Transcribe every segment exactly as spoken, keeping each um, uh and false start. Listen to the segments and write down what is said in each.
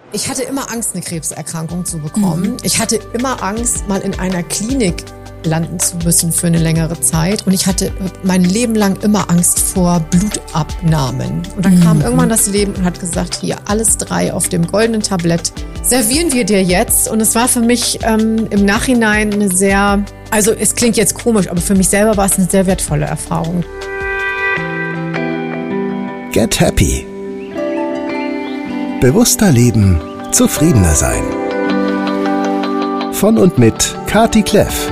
Ich hatte immer Angst, eine Krebserkrankung zu bekommen. Mhm. Ich hatte immer Angst, mal in einer Klinik landen zu müssen für eine längere Zeit. Und ich hatte mein Leben lang immer Angst vor Blutabnahmen. Und dann mhm. kam irgendwann das Leben und hat gesagt, hier, alles drei auf dem goldenen Tablett servieren wir dir jetzt. Und es war für mich ähm, im Nachhinein eine sehr, also es klingt jetzt komisch, aber für mich selber war es eine sehr wertvolle Erfahrung. Get Happy. Bewusster leben, zufriedener sein. Von und mit Kati Kleff.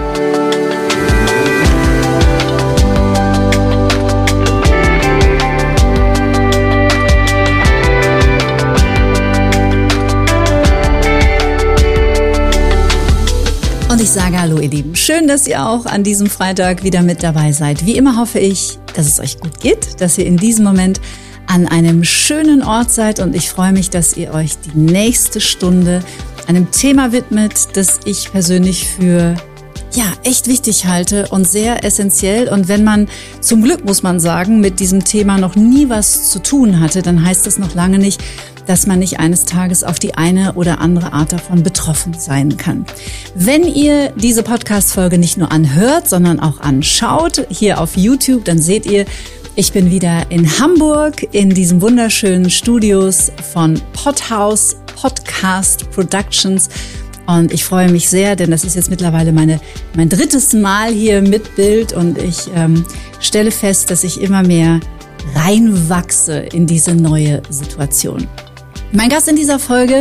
Und ich sage hallo ihr Lieben, schön, dass ihr auch an diesem Freitag wieder mit dabei seid. Wie immer hoffe ich, dass es euch gut geht, dass ihr in diesem Moment an einem schönen Ort seid und ich freue mich, dass ihr euch die nächste Stunde einem Thema widmet, das ich persönlich für ja echt wichtig halte und sehr essentiell. Und wenn man, zum Glück muss man sagen, mit diesem Thema noch nie was zu tun hatte, dann heißt das noch lange nicht, dass man nicht eines Tages auf die eine oder andere Art davon betroffen sein kann. Wenn ihr diese Podcast-Folge nicht nur anhört, sondern auch anschaut, hier auf YouTube, dann seht ihr, ich bin wieder in Hamburg in diesen wunderschönen Studios von Podhouse Podcast Productions und ich freue mich sehr, denn das ist jetzt mittlerweile meine mein drittes Mal hier mit Bild und ich ähm, stelle fest, dass ich immer mehr reinwachse in diese neue Situation. Mein Gast in dieser Folge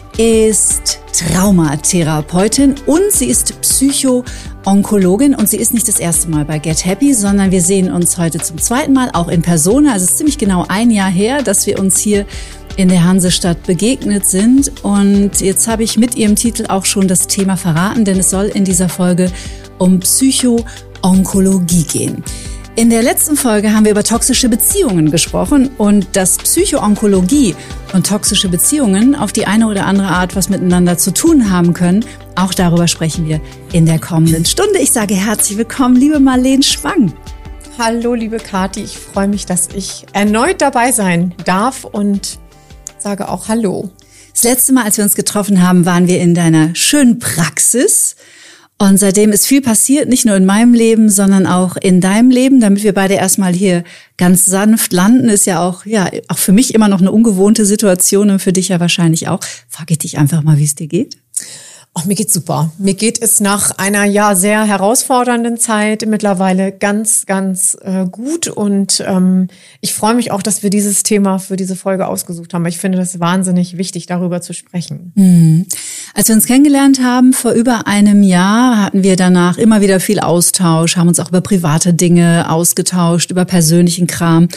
ist Traumatherapeutin und sie ist Psycho-Onkologin und sie ist nicht das erste Mal bei Get Happy, sondern wir sehen uns heute zum zweiten Mal, auch in Persona. Also es ist ziemlich genau ein Jahr her, dass wir uns hier in der Hansestadt begegnet sind und jetzt habe ich mit ihrem Titel auch schon das Thema verraten, denn es soll in dieser Folge um Psycho-Onkologie gehen. In der letzten Folge haben wir über toxische Beziehungen gesprochen und dass Psycho-Onkologie und toxische Beziehungen auf die eine oder andere Art was miteinander zu tun haben können. Auch darüber sprechen wir in der kommenden Stunde. Ich sage herzlich willkommen, liebe Marlene Schwang. Hallo, liebe Kati. Ich freue mich, dass ich erneut dabei sein darf und sage auch Hallo. Das letzte Mal, als wir uns getroffen haben, waren wir in deiner schönen Praxis. Und seitdem ist viel passiert, nicht nur in meinem Leben, sondern auch in deinem Leben, damit wir beide erstmal hier ganz sanft landen, ist ja auch, ja, auch für mich immer noch eine ungewohnte Situation und für dich ja wahrscheinlich auch. Frage ich dich einfach mal, wie es dir geht. Ach, mir geht's super. Mir geht es nach einer ja sehr herausfordernden Zeit mittlerweile ganz, ganz äh, gut und ähm, ich freue mich auch, dass wir dieses Thema für diese Folge ausgesucht haben. Ich finde das wahnsinnig wichtig, darüber zu sprechen. Mhm. Als wir uns kennengelernt haben, vor über einem Jahr, hatten wir danach immer wieder viel Austausch, haben uns auch über private Dinge ausgetauscht, über persönlichen Kram.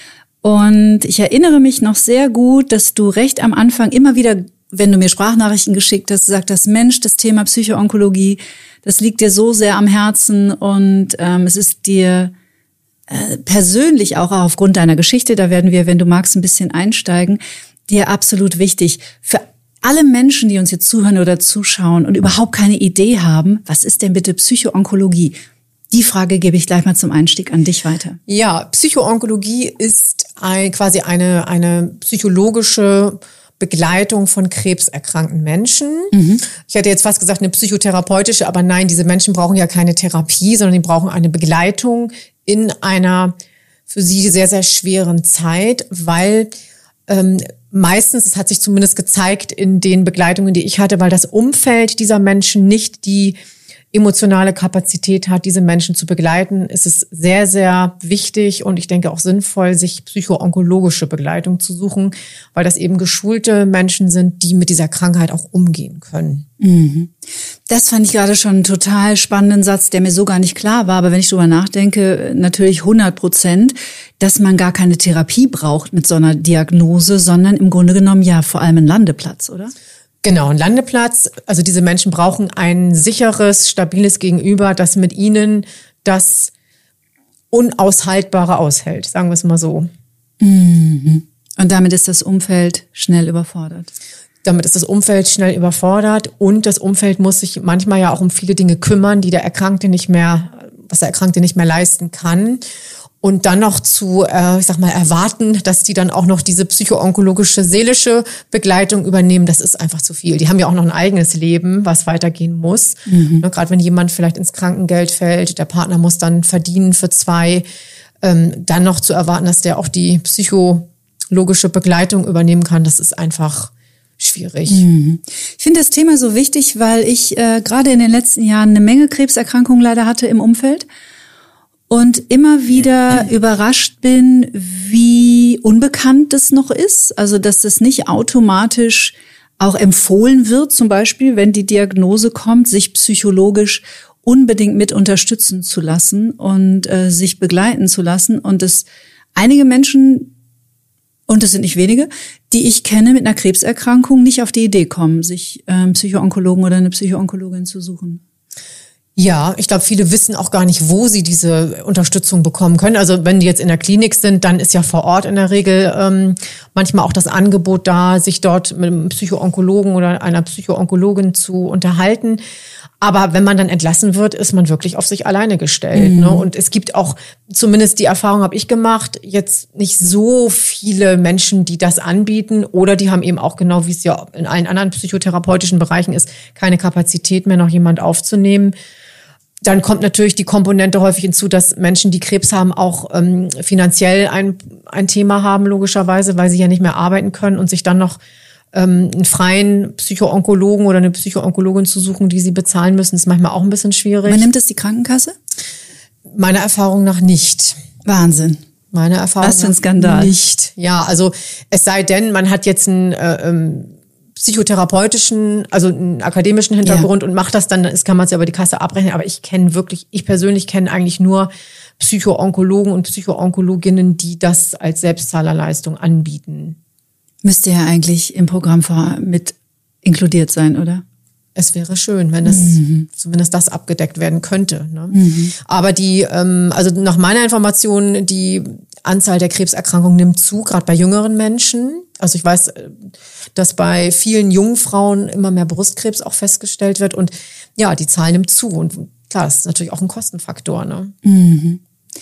Und ich erinnere mich noch sehr gut, dass du recht am Anfang immer wieder, wenn du mir Sprachnachrichten geschickt hast, gesagt hast, Mensch, das Thema Psycho-Onkologie, das liegt dir so sehr am Herzen und ähm, es ist dir äh, persönlich auch aufgrund deiner Geschichte, da werden wir, wenn du magst, ein bisschen einsteigen, dir absolut wichtig. Für alle Menschen, die uns jetzt zuhören oder zuschauen und überhaupt keine Idee haben, was ist denn bitte Psycho-Onkologie? Die Frage gebe ich gleich mal zum Einstieg an dich weiter. Ja, Psycho-Onkologie ist ein, quasi eine, eine psychologische Begleitung von krebserkrankten Menschen. Mhm. Ich hätte jetzt fast gesagt eine psychotherapeutische, aber nein, diese Menschen brauchen ja keine Therapie, sondern die brauchen eine Begleitung in einer für sie sehr, sehr schweren Zeit, weil ähm, meistens, es hat sich zumindest gezeigt in den Begleitungen, die ich hatte, weil das Umfeld dieser Menschen nicht die emotionale Kapazität hat, diese Menschen zu begleiten, ist es sehr, sehr wichtig und ich denke auch sinnvoll, sich psycho-onkologische Begleitung zu suchen, weil das eben geschulte Menschen sind, die mit dieser Krankheit auch umgehen können. Mhm. Das fand ich gerade schon einen total spannenden Satz, der mir so gar nicht klar war, aber wenn ich drüber nachdenke, natürlich hundert Prozent, dass man gar keine Therapie braucht mit so einer Diagnose, sondern im Grunde genommen ja vor allem einen Landeplatz, oder? Genau, ein Landeplatz. Also diese Menschen brauchen ein sicheres, stabiles Gegenüber, das mit ihnen das Unaushaltbare aushält, sagen wir es mal so. Mhm. Und damit ist das Umfeld schnell überfordert. Damit ist das Umfeld schnell überfordert und das Umfeld muss sich manchmal ja auch um viele Dinge kümmern, die der Erkrankte nicht mehr, was der Erkrankte nicht mehr leisten kann. Und dann noch zu, äh, ich sag mal, erwarten, dass die dann auch noch diese psychoonkologische, seelische Begleitung übernehmen, das ist einfach zu viel. Die haben ja auch noch ein eigenes Leben, was weitergehen muss. Mhm. Ne, gerade wenn jemand vielleicht ins Krankengeld fällt, der Partner muss dann verdienen für zwei, ähm, dann noch zu erwarten, dass der auch die psychologische Begleitung übernehmen kann, das ist einfach schwierig. Mhm. Ich finde das Thema so wichtig, weil ich äh, gerade in den letzten Jahren eine Menge Krebserkrankungen leider hatte im Umfeld. Und immer wieder überrascht bin, wie unbekannt das noch ist. Also, dass das nicht automatisch auch empfohlen wird, zum Beispiel, wenn die Diagnose kommt, sich psychologisch unbedingt mit unterstützen zu lassen und äh, sich begleiten zu lassen. Und dass einige Menschen, und das sind nicht wenige, die ich kenne mit einer Krebserkrankung, nicht auf die Idee kommen, sich äh, einen Psychoonkologen oder eine Psychoonkologin zu suchen. Ja, ich glaube, viele wissen auch gar nicht, wo sie diese Unterstützung bekommen können. Also wenn die jetzt in der Klinik sind, dann ist ja vor Ort in der Regel ähm, manchmal auch das Angebot da, sich dort mit einem Psychoonkologen oder einer Psychoonkologin zu unterhalten. Aber wenn man dann entlassen wird, ist man wirklich auf sich alleine gestellt. Mhm. Ne? Und es gibt auch, zumindest die Erfahrung habe ich gemacht, jetzt nicht so viele Menschen, die das anbieten. Oder die haben eben auch, genau wie es ja in allen anderen psychotherapeutischen Bereichen ist, keine Kapazität mehr, noch jemand aufzunehmen. Dann kommt natürlich die Komponente häufig hinzu, dass Menschen, die Krebs haben, auch ähm, finanziell ein, ein Thema haben, logischerweise, weil sie ja nicht mehr arbeiten können und sich dann noch ähm, einen freien Psychoonkologen oder eine Psychoonkologin zu suchen, die sie bezahlen müssen, ist manchmal auch ein bisschen schwierig. Übernimmt das die Krankenkasse? Meiner Erfahrung nach nicht. Wahnsinn. Meiner Erfahrung Was für ein Skandal. Nach nicht. Ja, also es sei denn, man hat jetzt einen äh, ähm, psychotherapeutischen, also einen akademischen Hintergrund ja. und macht das dann, das kann man es ja über die Kasse abrechnen. Aber ich kenne wirklich, ich persönlich kenne eigentlich nur Psychoonkologen und Psychoonkologinnen, die das als Selbstzahlerleistung anbieten. Müsste ja eigentlich im Programm mit inkludiert sein, oder? Es wäre schön, wenn das mhm. zumindest das abgedeckt werden könnte. Ne? Mhm. Aber die, ähm, also nach meiner Information, die Anzahl der Krebserkrankungen nimmt zu, gerade bei jüngeren Menschen. Also ich weiß, dass bei vielen jungen Frauen immer mehr Brustkrebs auch festgestellt wird. Und ja, die Zahl nimmt zu. Und klar, das ist natürlich auch ein Kostenfaktor. Ne? Mhm.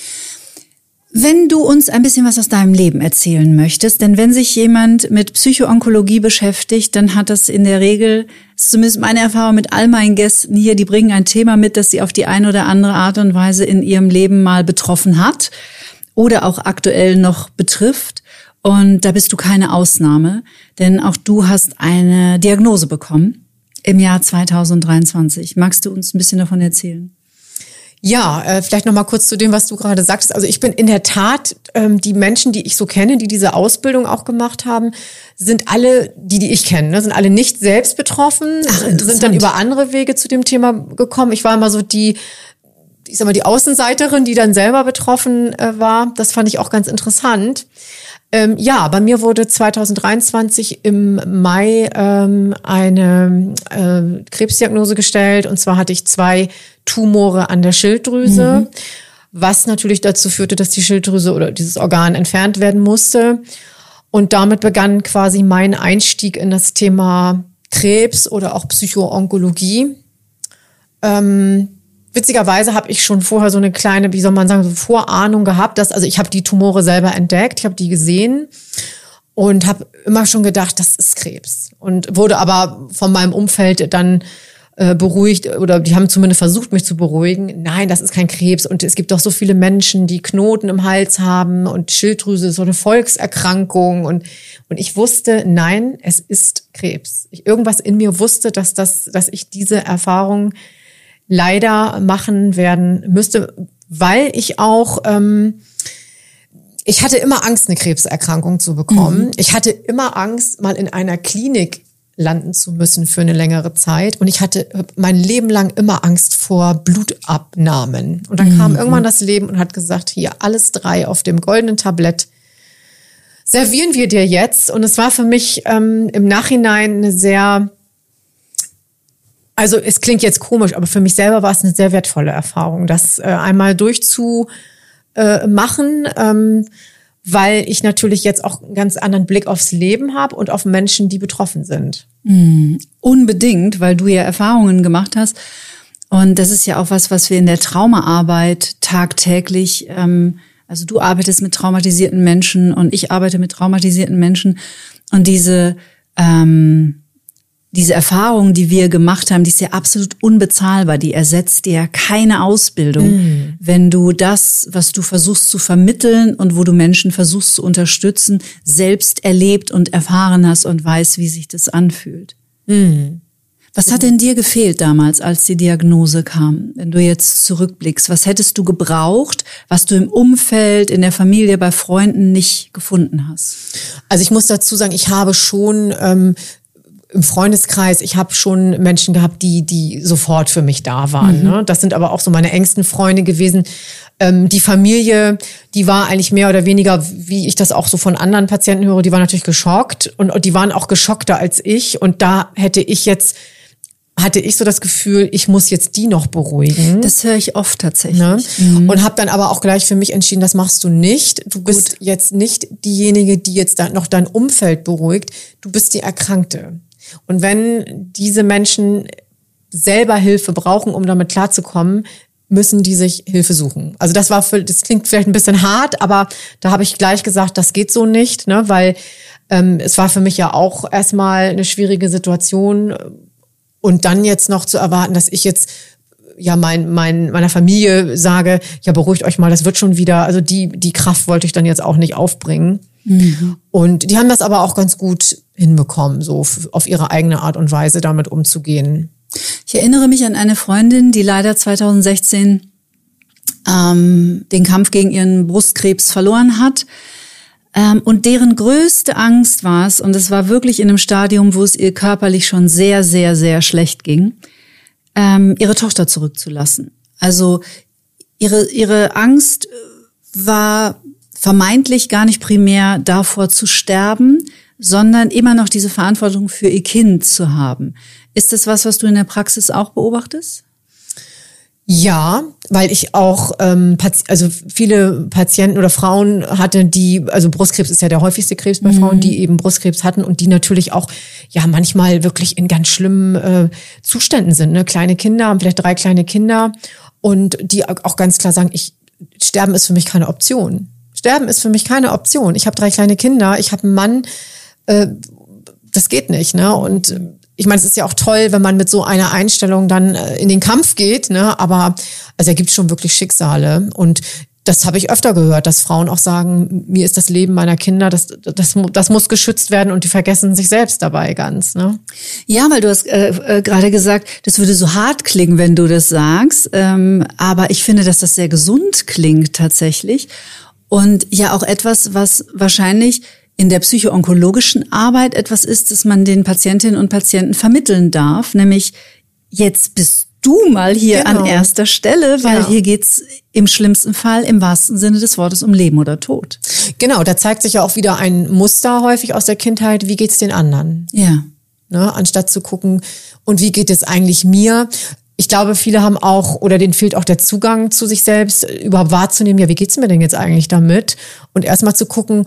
Wenn du uns ein bisschen was aus deinem Leben erzählen möchtest, denn wenn sich jemand mit Psychoonkologie beschäftigt, dann hat das in der Regel, das ist zumindest meine Erfahrung mit all meinen Gästen hier, die bringen ein Thema mit, das sie auf die eine oder andere Art und Weise in ihrem Leben mal betroffen hat oder auch aktuell noch betrifft. Und da bist du keine Ausnahme, denn auch du hast eine Diagnose bekommen im Jahr zweitausenddreiundzwanzig. Magst du uns ein bisschen davon erzählen? Ja, äh, vielleicht noch mal kurz zu dem, was du gerade sagtest. Also ich bin in der Tat, ähm, die Menschen, die ich so kenne, die diese Ausbildung auch gemacht haben, sind alle, die, die ich kenne, ne, sind alle nicht selbst betroffen, Ach, sind dann über andere Wege zu dem Thema gekommen. Ich war immer so die, ich sag mal, die Außenseiterin, die dann selber betroffen äh, war. Das fand ich auch ganz interessant. Ähm, ja, bei mir wurde zweitausenddreiundzwanzig im Mai ähm, eine äh, Krebsdiagnose gestellt. Und zwar hatte ich zwei Tumore an der Schilddrüse, mhm. was natürlich dazu führte, dass die Schilddrüse oder dieses Organ entfernt werden musste. Und damit begann quasi mein Einstieg in das Thema Krebs oder auch Psychoonkologie. Ähm, Witzigerweise habe ich schon vorher so eine kleine, wie soll man sagen, so Vorahnung gehabt, dass, also ich habe die Tumore selber entdeckt, ich habe die gesehen und habe immer schon gedacht, das ist Krebs. Und wurde aber von meinem Umfeld dann äh, beruhigt, oder die haben zumindest versucht, mich zu beruhigen. Nein, das ist kein Krebs. Und es gibt doch so viele Menschen, die Knoten im Hals haben und Schilddrüse ist so eine Volkserkrankung. Und, und ich wusste, nein, es ist Krebs. Ich, irgendwas in mir wusste, dass, das, dass ich diese Erfahrung leider machen werden müsste, weil ich auch, ähm, ich hatte immer Angst, eine Krebserkrankung zu bekommen. Mhm. Ich hatte immer Angst, mal in einer Klinik landen zu müssen für eine längere Zeit. Und ich hatte mein Leben lang immer Angst vor Blutabnahmen. Und dann mhm. kam irgendwann das Leben und hat gesagt, hier, alles drei auf dem goldenen Tablett servieren wir dir jetzt. Und es war für mich ähm, im Nachhinein eine sehr... Also es klingt jetzt komisch, aber für mich selber war es eine sehr wertvolle Erfahrung, das äh, einmal durchzumachen, ähm, weil ich natürlich jetzt auch einen ganz anderen Blick aufs Leben habe und auf Menschen, die betroffen sind. Mm, unbedingt, weil du ja Erfahrungen gemacht hast. Und das ist ja auch was, was wir in der Traumaarbeit tagtäglich ähm, Also du arbeitest mit traumatisierten Menschen und ich arbeite mit traumatisierten Menschen. Und diese ähm, diese Erfahrung, die wir gemacht haben, die ist ja absolut unbezahlbar. Die ersetzt dir keine Ausbildung, mm. wenn du das, was du versuchst zu vermitteln und wo du Menschen versuchst zu unterstützen, selbst erlebt und erfahren hast und weißt, wie sich das anfühlt. Mm. Was hat denn dir gefehlt damals, als die Diagnose kam, wenn du jetzt zurückblickst? Was hättest du gebraucht, was du im Umfeld, in der Familie, bei Freunden nicht gefunden hast? Also ich muss dazu sagen, ich habe schon ähm, im Freundeskreis, ich habe schon Menschen gehabt, die die sofort für mich da waren. Mhm. Ne? Das sind aber auch so meine engsten Freunde gewesen. Ähm, die Familie, die war eigentlich mehr oder weniger, wie ich das auch so von anderen Patienten höre, die war natürlich geschockt und, und die waren auch geschockter als ich. Und da hätte ich jetzt, hatte ich so das Gefühl, ich muss jetzt die noch beruhigen. Das höre ich oft tatsächlich. Ne? Mhm. Und habe dann aber auch gleich für mich entschieden, das machst du nicht. Du bist Gut. jetzt nicht diejenige, die jetzt da noch dein Umfeld beruhigt. Du bist die Erkrankte. Und wenn diese Menschen selber Hilfe brauchen, um damit klarzukommen, müssen die sich Hilfe suchen. Also das war für, das klingt vielleicht ein bisschen hart, aber da habe ich gleich gesagt, das geht so nicht, ne, weil ähm, es war für mich ja auch erstmal eine schwierige Situation und dann jetzt noch zu erwarten, dass ich jetzt ja mein, mein meiner Familie sage, ja beruhigt euch mal, das wird schon wieder. Also die die Kraft wollte ich dann jetzt auch nicht aufbringen. Mhm. Und die haben das aber auch ganz gut hinbekommen, so auf ihre eigene Art und Weise damit umzugehen. Ich erinnere mich an eine Freundin, die leider zwanzig sechzehn ähm, den Kampf gegen ihren Brustkrebs verloren hat. Ähm, und deren größte Angst war es, und es war wirklich in einem Stadium, wo es ihr körperlich schon sehr, sehr, sehr schlecht ging, ähm, ihre Tochter zurückzulassen. Also ihre ihre Angst war vermeintlich gar nicht primär davor zu sterben, sondern immer noch diese Verantwortung für ihr Kind zu haben. Ist das was, was du in der Praxis auch beobachtest? Ja, weil ich auch ähm, also viele Patienten oder Frauen hatte, die, also Brustkrebs ist ja der häufigste Krebs bei mhm. Frauen, die eben Brustkrebs hatten und die natürlich auch ja manchmal wirklich in ganz schlimmen äh, Zuständen sind. Ne? Kleine Kinder, haben vielleicht drei kleine Kinder und die auch ganz klar sagen, ich Sterben ist für mich keine Option. Sterben ist für mich keine Option. Ich habe drei kleine Kinder, ich habe einen Mann, äh, das geht nicht, ne? Und ich meine, es ist ja auch toll, wenn man mit so einer Einstellung dann in den Kampf geht, ne? Aber also er gibt schon wirklich Schicksale und das habe ich öfter gehört, dass Frauen auch sagen, mir ist das Leben meiner Kinder, das das das muss geschützt werden und die vergessen sich selbst dabei ganz, ne? Ja, weil du hast äh, äh, gerade gesagt, das würde so hart klingen, wenn du das sagst, ähm, aber ich finde, dass das sehr gesund klingt tatsächlich und ja auch etwas, was wahrscheinlich in der psychoonkologischen Arbeit etwas ist, das man den Patientinnen und Patienten vermitteln darf, nämlich jetzt bist du mal hier genau. an erster Stelle, weil genau. hier geht's im schlimmsten Fall im wahrsten Sinne des Wortes um Leben oder Tod. Genau, da zeigt sich ja auch wieder ein Muster häufig aus der Kindheit, wie geht's den anderen? Ja. Ne, anstatt zu gucken, und wie geht es eigentlich mir? Ich glaube, viele haben auch, oder denen fehlt auch der Zugang zu sich selbst, überhaupt wahrzunehmen, ja, wie geht's mir denn jetzt eigentlich damit? Und erstmal zu gucken,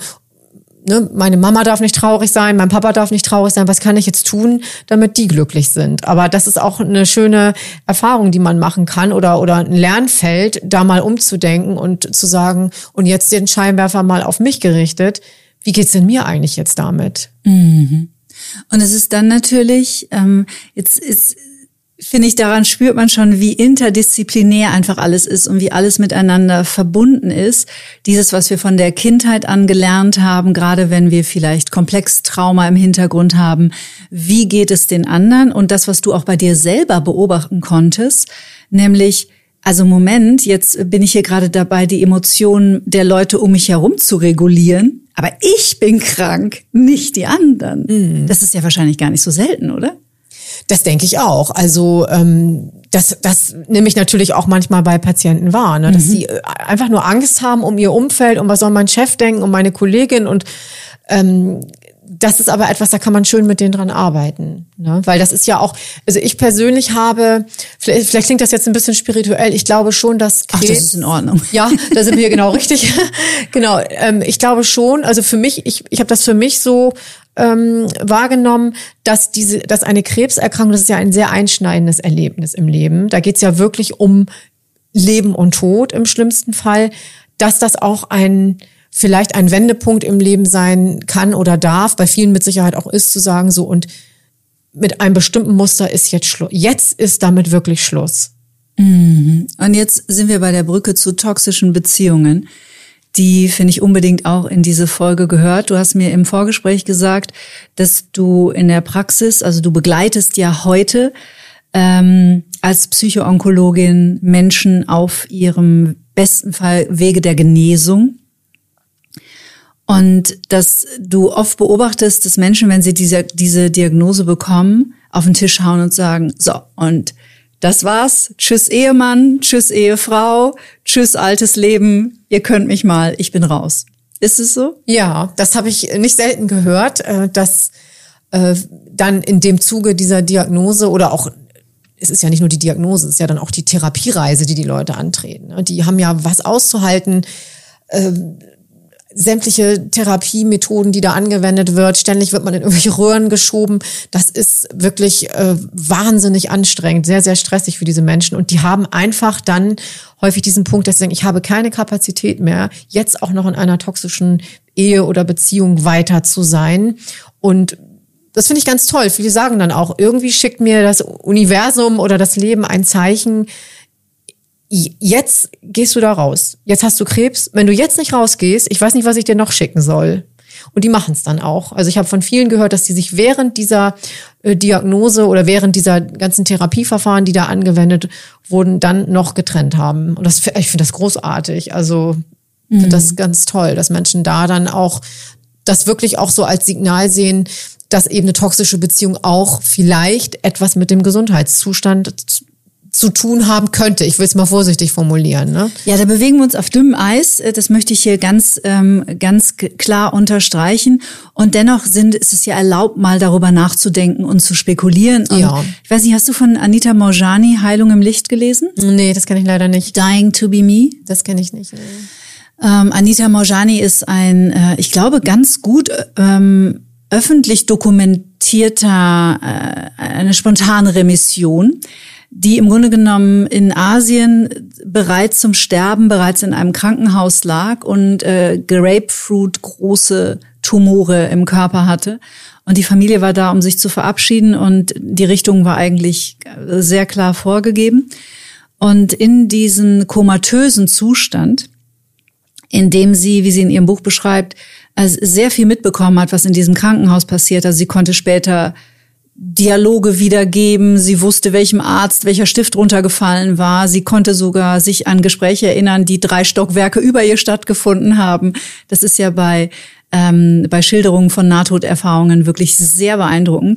ne, meine Mama darf nicht traurig sein, mein Papa darf nicht traurig sein, was kann ich jetzt tun, damit die glücklich sind? Aber das ist auch eine schöne Erfahrung, die man machen kann oder oder ein Lernfeld, da mal umzudenken und zu sagen, und jetzt den Scheinwerfer mal auf mich gerichtet, wie geht's denn mir eigentlich jetzt damit? Mhm. Und es ist dann natürlich, ähm, jetzt ist finde ich, daran spürt man schon, wie interdisziplinär einfach alles ist und wie alles miteinander verbunden ist. Dieses, was wir von der Kindheit an gelernt haben, gerade wenn wir vielleicht Komplextrauma im Hintergrund haben, wie geht es den anderen? Und das, was du auch bei dir selber beobachten konntest, nämlich, also Moment, jetzt bin ich hier gerade dabei, die Emotionen der Leute um mich herum zu regulieren, aber ich bin krank, nicht die anderen. Mhm. Das ist ja wahrscheinlich gar nicht so selten, oder? Das denke ich auch. Also ähm, das, das nehme ich natürlich auch manchmal bei Patienten wahr, ne? Dass mhm. sie einfach nur Angst haben um ihr Umfeld, um was soll mein Chef denken, um meine Kollegin. Und ähm, das ist aber etwas, da kann man schön mit denen dran arbeiten, ne? Weil das ist ja auch, also ich persönlich habe, vielleicht, vielleicht klingt das jetzt ein bisschen spirituell, ich glaube schon, dass Krebs... Ach, das ist in Ordnung. Ja, da sind wir genau richtig. Genau, ähm, ich glaube schon, also für mich, ich, ich habe das für mich so ähm, wahrgenommen, dass diese, dass eine Krebserkrankung, das ist ja ein sehr einschneidendes Erlebnis im Leben. Da geht's ja wirklich um Leben und Tod im schlimmsten Fall, dass das auch ein vielleicht ein Wendepunkt im Leben sein kann oder darf, bei vielen mit Sicherheit auch ist, zu sagen so, und mit einem bestimmten Muster ist jetzt Schluss. Jetzt ist damit wirklich Schluss. Mhm. Und jetzt sind wir bei der Brücke zu toxischen Beziehungen. Die finde ich unbedingt auch in diese Folge gehört. Du hast mir im Vorgespräch gesagt, dass du in der Praxis, also du begleitest ja heute ähm, als Psychoonkologin Menschen auf ihrem besten Fall Wege der Genesung. Und dass du oft beobachtest, dass Menschen, wenn sie diese, diese Diagnose bekommen, auf den Tisch hauen und sagen, so, und das war's. Tschüss Ehemann, tschüss Ehefrau, tschüss altes Leben, ihr könnt mich mal, ich bin raus. Ist es so? Ja, das habe ich nicht selten gehört, dass dann in dem Zuge dieser Diagnose oder auch, es ist ja nicht nur die Diagnose, es ist ja dann auch die Therapiereise, die die Leute antreten. Die haben ja was auszuhalten, sämtliche Therapiemethoden, die da angewendet wird. Ständig wird man in irgendwelche Röhren geschoben. Das ist wirklich äh, wahnsinnig anstrengend, sehr, sehr stressig für diese Menschen. Und die haben einfach dann häufig diesen Punkt, dass sie denken, ich habe keine Kapazität mehr, jetzt auch noch in einer toxischen Ehe oder Beziehung weiter zu sein. Und das finde ich ganz toll. Viele sagen dann auch, irgendwie schickt mir das Universum oder das Leben ein Zeichen, jetzt gehst du da raus. Jetzt hast du Krebs. Wenn du jetzt nicht rausgehst, ich weiß nicht, was ich dir noch schicken soll. Und die machen es dann auch. Also ich habe von vielen gehört, dass die sich während dieser äh, Diagnose oder während dieser ganzen Therapieverfahren, die da angewendet wurden, dann noch getrennt haben. Und das, ich finde das großartig. Also ich finde das ganz toll, dass Menschen da dann auch das wirklich auch so als Signal sehen, dass eben eine toxische Beziehung auch vielleicht etwas mit dem Gesundheitszustand zu tun haben könnte. Ich will es mal vorsichtig formulieren. Ne? Ja, da bewegen wir uns auf dünnem Eis. Das möchte ich hier ganz ähm, ganz klar unterstreichen. Und dennoch sind, ist es ja erlaubt, mal darüber nachzudenken und zu spekulieren. Und ja. Ich weiß nicht, hast du von Anita Moorjani Heilung im Licht gelesen? Nee, das kenne ich leider nicht. Dying to be me? Das kenne ich nicht. Nee. Ähm, Anita Moorjani ist ein, äh, ich glaube, ganz gut ähm, öffentlich dokumentierter, äh, eine spontane Remission, die im Grunde genommen in Asien bereits zum Sterben, bereits in einem Krankenhaus lag und äh, Grapefruit große Tumore im Körper hatte. Und die Familie war da, um sich zu verabschieden, und die Richtung war eigentlich sehr klar vorgegeben. Und in diesen komatösen Zustand, in dem sie, wie sie in ihrem Buch beschreibt, also sehr viel mitbekommen hat, was in diesem Krankenhaus passiert. Also sie konnte später Dialoge wiedergeben. Sie wusste, welchem Arzt welcher Stift runtergefallen war. Sie konnte sogar sich an Gespräche erinnern, die drei Stockwerke über ihr stattgefunden haben. Das ist ja bei ähm, bei Schilderungen von Nahtoderfahrungen wirklich sehr beeindruckend.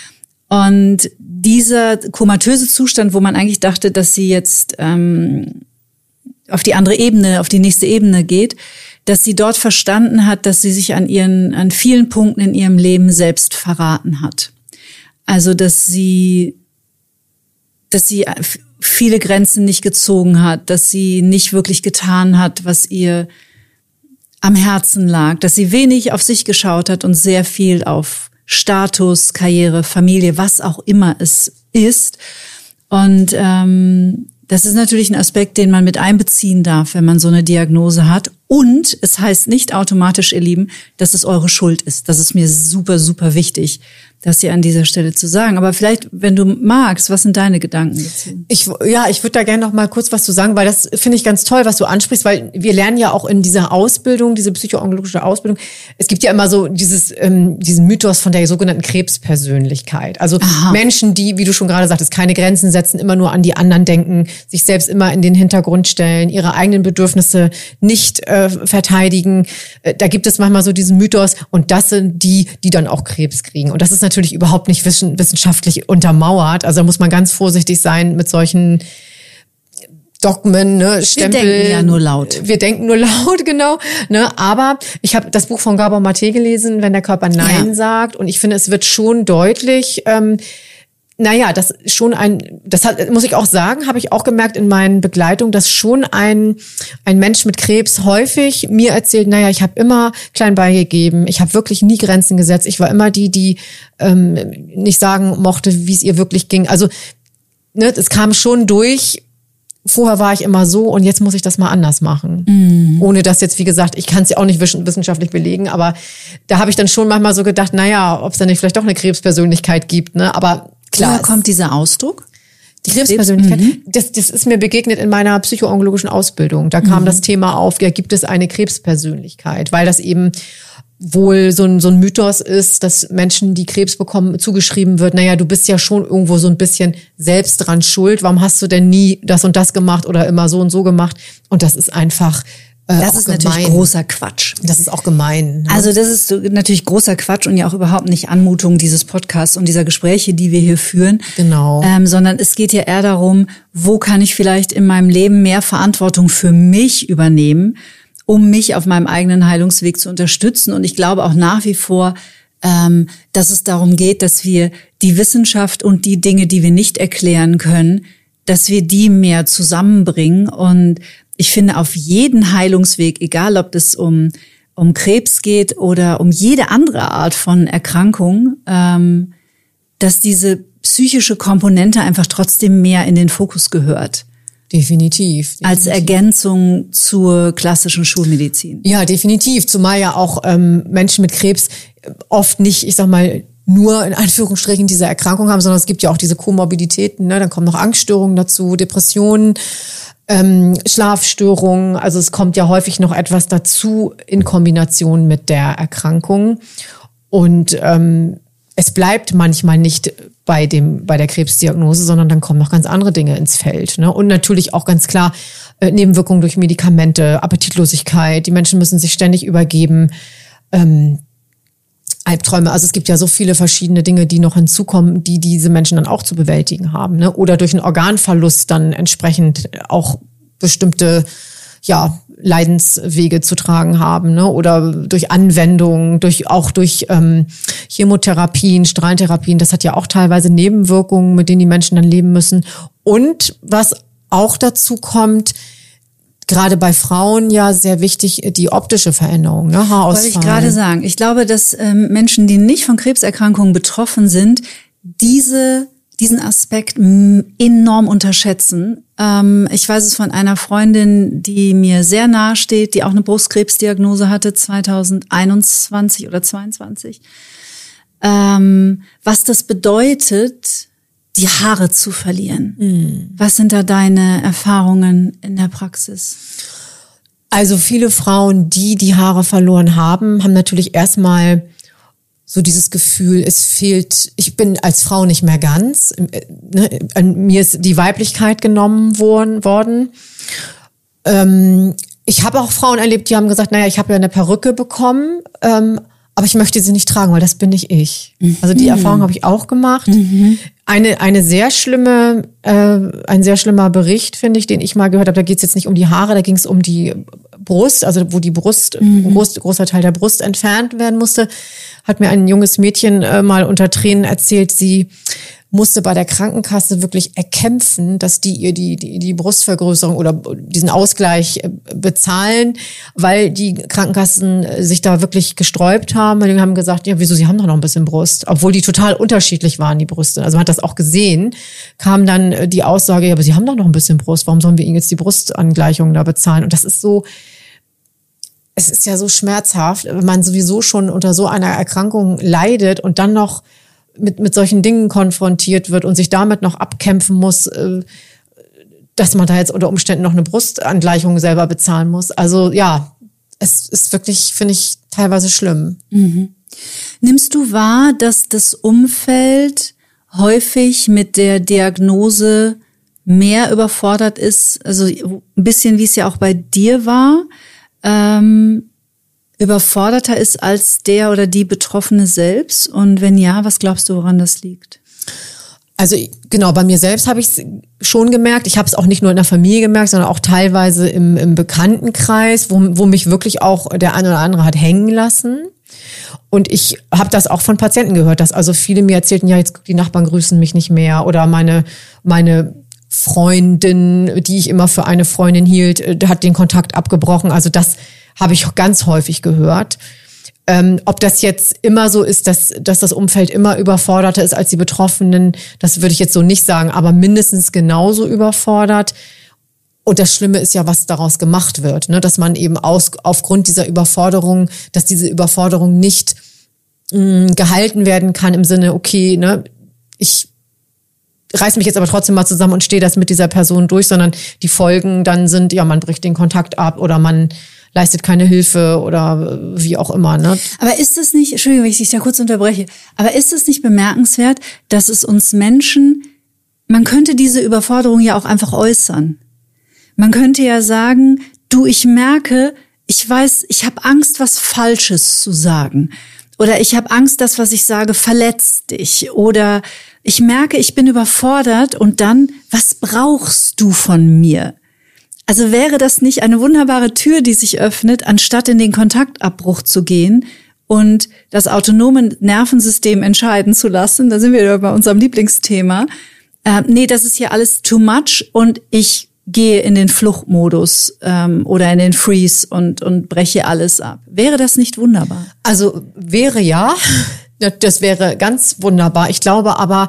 Und dieser komatöse Zustand, wo man eigentlich dachte, dass sie jetzt ähm, auf die andere Ebene, auf die nächste Ebene geht, dass sie dort verstanden hat, dass sie sich an ihren an vielen Punkten in ihrem Leben selbst verraten hat. Also, dass sie, dass sie viele Grenzen nicht gezogen hat, dass sie nicht wirklich getan hat, was ihr am Herzen lag, dass sie wenig auf sich geschaut hat und sehr viel auf Status, Karriere, Familie, was auch immer es ist. Und ähm, das ist natürlich ein Aspekt, den man mit einbeziehen darf, wenn man so eine Diagnose hat. Und es heißt nicht automatisch, ihr Lieben, dass es eure Schuld ist. Das ist mir super, super wichtig, das hier an dieser Stelle zu sagen. Aber vielleicht, wenn du magst, was sind deine Gedanken dazu? Ich, ja, ich würde da gerne noch mal kurz was zu sagen, weil das finde ich ganz toll, was du ansprichst, weil wir lernen ja auch in dieser Ausbildung, diese psychoonkologische Ausbildung, es gibt ja immer so dieses, ähm, diesen Mythos von der sogenannten Krebspersönlichkeit. Also Aha. Menschen, die, wie du schon gerade sagtest, keine Grenzen setzen, immer nur an die anderen denken, sich selbst immer in den Hintergrund stellen, ihre eigenen Bedürfnisse nicht äh, verteidigen. Äh, da gibt es manchmal so diesen Mythos, und das sind die, die dann auch Krebs kriegen. Und das ist natürlich überhaupt nicht wissenschaftlich untermauert. Also da muss man ganz vorsichtig sein mit solchen Dogmen, ne, Stempel. Wir denken ja nur laut. Wir denken nur laut, genau. Ne, aber ich habe das Buch von Gabor Maté gelesen, Wenn der Körper Nein ja. sagt. Und ich finde, es wird schon deutlich, ähm, naja, das schon ein, das hat, muss ich auch sagen, habe ich auch gemerkt in meinen Begleitungen, dass schon ein ein Mensch mit Krebs häufig mir erzählt, naja, ich habe immer klein beigegeben, ich habe wirklich nie Grenzen gesetzt, ich war immer die, die ähm, nicht sagen mochte, wie es ihr wirklich ging. Also ne, es kam schon durch, vorher war ich immer so und jetzt muss ich das mal anders machen. Mhm. Ohne dass jetzt, wie gesagt, ich kann es ja auch nicht wissenschaftlich belegen, aber da habe ich dann schon manchmal so gedacht, naja, ob es da nicht vielleicht doch eine Krebspersönlichkeit gibt, ne? Aber klar. Woher kommt dieser Ausdruck? Die Krebspersönlichkeit, mhm. das, das ist mir begegnet in meiner psychoonkologischen Ausbildung. Da kam mhm. das Thema auf, ja, gibt es eine Krebspersönlichkeit? Weil das eben wohl so ein, so ein Mythos ist, dass Menschen, die Krebs bekommen, zugeschrieben wird, naja, du bist ja schon irgendwo so ein bisschen selbst dran schuld. Warum hast du denn nie das und das gemacht oder immer so und so gemacht? Und das ist einfach äh, Das ist gemein. Natürlich großer Quatsch. Das ist auch gemein. Ne? Also das ist natürlich großer Quatsch und ja auch überhaupt nicht Anmutung dieses Podcasts und dieser Gespräche, die wir hier führen. Genau. Ähm, sondern es geht ja eher darum, wo kann ich vielleicht in meinem Leben mehr Verantwortung für mich übernehmen, um mich auf meinem eigenen Heilungsweg zu unterstützen. Und ich glaube auch nach wie vor, ähm, dass es darum geht, dass wir die Wissenschaft und die Dinge, die wir nicht erklären können, dass wir die mehr zusammenbringen. Und ich finde, auf jeden Heilungsweg, egal ob es um um Krebs geht oder um jede andere Art von Erkrankung, ähm, dass diese psychische Komponente einfach trotzdem mehr in den Fokus gehört. Definitiv, definitiv. Als Ergänzung zur klassischen Schulmedizin. Ja, definitiv. Zumal ja auch ähm, Menschen mit Krebs oft nicht, ich sag mal, nur in Anführungsstrichen diese Erkrankung haben, sondern es gibt ja auch diese Komorbiditäten. Ne? Dann kommen noch Angststörungen dazu, Depressionen, ähm, Schlafstörungen. Also es kommt ja häufig noch etwas dazu in Kombination mit der Erkrankung. Und ähm, es bleibt manchmal nicht bei dem bei der Krebsdiagnose, sondern dann kommen noch ganz andere Dinge ins Feld. Ne? Und natürlich auch ganz klar äh, Nebenwirkungen durch Medikamente, Appetitlosigkeit. Die Menschen müssen sich ständig übergeben. Ähm, Albträume. Also es gibt ja so viele verschiedene Dinge, die noch hinzukommen, die diese Menschen dann auch zu bewältigen haben. Ne? Oder durch einen Organverlust dann entsprechend auch bestimmte ja Leidenswege zu tragen haben, ne? Oder durch Anwendungen, durch auch durch ähm, Chemotherapien, Strahlentherapien. Das hat ja auch teilweise Nebenwirkungen, mit denen die Menschen dann leben müssen. Und was auch dazu kommt, gerade bei Frauen ja sehr wichtig, die optische Veränderung, ne? Haarausfall. Wollte ich gerade sagen. Ich glaube, dass ähm, Menschen, die nicht von Krebserkrankungen betroffen sind, diese diesen Aspekt enorm unterschätzen. Ähm, ich weiß es von einer Freundin, die mir sehr nahe steht, die auch eine Brustkrebsdiagnose hatte, zwanzig einundzwanzig oder zweiundzwanzig. Ähm, was das bedeutet, die Haare zu verlieren. Mhm. Was sind da deine Erfahrungen in der Praxis? Also viele Frauen, die die Haare verloren haben, haben natürlich erstmal so dieses Gefühl, es fehlt, ich bin als Frau nicht mehr ganz. Ne, an mir ist die Weiblichkeit genommen worden. worden. Ähm, ich habe auch Frauen erlebt, die haben gesagt, naja, ich habe ja eine Perücke bekommen, ähm, aber ich möchte sie nicht tragen, weil das bin nicht ich. Also die mhm. Erfahrung habe ich auch gemacht. Mhm. Eine eine sehr schlimme, äh, ein sehr schlimmer Bericht, finde ich, den ich mal gehört habe. Da geht es jetzt nicht um die Haare, da ging es um die Brust, also wo die Brust, mhm. ein groß, großer Teil der Brust entfernt werden musste. Hat mir ein junges Mädchen äh, mal unter Tränen erzählt, sie musste bei der Krankenkasse wirklich erkämpfen, dass die ihr die, die, die Brustvergrößerung oder diesen Ausgleich bezahlen, weil die Krankenkassen sich da wirklich gesträubt haben. Die haben gesagt, ja, wieso, sie haben doch noch ein bisschen Brust. Obwohl die total unterschiedlich waren, die Brüste. Also man hat das auch gesehen, kam dann die Aussage, ja, aber sie haben doch noch ein bisschen Brust. Warum sollen wir ihnen jetzt die Brustangleichung da bezahlen? Und das ist so, es ist ja so schmerzhaft, wenn man sowieso schon unter so einer Erkrankung leidet und dann noch mit mit solchen Dingen konfrontiert wird und sich damit noch abkämpfen muss, dass man da jetzt unter Umständen noch eine Brustangleichung selber bezahlen muss. Also ja, es ist wirklich, finde ich, teilweise schlimm. Mhm. Nimmst du wahr, dass das Umfeld häufig mit der Diagnose mehr überfordert ist? Also ein bisschen, wie es ja auch bei dir war, ähm, überforderter ist als der oder die Betroffene selbst? Und wenn ja, was glaubst du, woran das liegt? Also genau, bei mir selbst habe ich es schon gemerkt. Ich habe es auch nicht nur in der Familie gemerkt, sondern auch teilweise im, im Bekanntenkreis, wo, wo mich wirklich auch der eine oder andere hat hängen lassen. Und ich habe das auch von Patienten gehört, dass also viele mir erzählten, ja, jetzt die Nachbarn grüßen mich nicht mehr oder meine meine Freundin, die ich immer für eine Freundin hielt, hat den Kontakt abgebrochen. Also das habe ich ganz häufig gehört. Ähm, ob das jetzt immer so ist, dass, dass das Umfeld immer überforderter ist als die Betroffenen, das würde ich jetzt so nicht sagen, aber mindestens genauso überfordert. Und das Schlimme ist ja, was daraus gemacht wird, ne? Dass man eben aus, aufgrund dieser Überforderung, dass diese Überforderung nicht mh, gehalten werden kann im Sinne, okay, ne, ich reiß mich jetzt aber trotzdem mal zusammen und stehe das mit dieser Person durch, sondern die Folgen dann sind, ja, man bricht den Kontakt ab oder man leistet keine Hilfe oder wie auch immer, ne? Aber ist es nicht, Entschuldigung, wenn ich dich da kurz unterbreche, aber ist es nicht bemerkenswert, dass es uns Menschen, man könnte diese Überforderung ja auch einfach äußern. Man könnte ja sagen, du, ich merke, ich weiß, ich habe Angst, was Falsches zu sagen. Oder ich habe Angst, das, was ich sage, verletzt dich. Oder ich merke, ich bin überfordert und dann, was brauchst du von mir? Also wäre das nicht eine wunderbare Tür, die sich öffnet, anstatt in den Kontaktabbruch zu gehen und das autonome Nervensystem entscheiden zu lassen? Da sind wir wieder bei unserem Lieblingsthema. Äh, nee, das ist hier alles too much und ich gehe in den Fluchtmodus ähm, oder in den Freeze und und breche alles ab. Wäre das nicht wunderbar? Also wäre ja, das wäre ganz wunderbar. Ich glaube aber,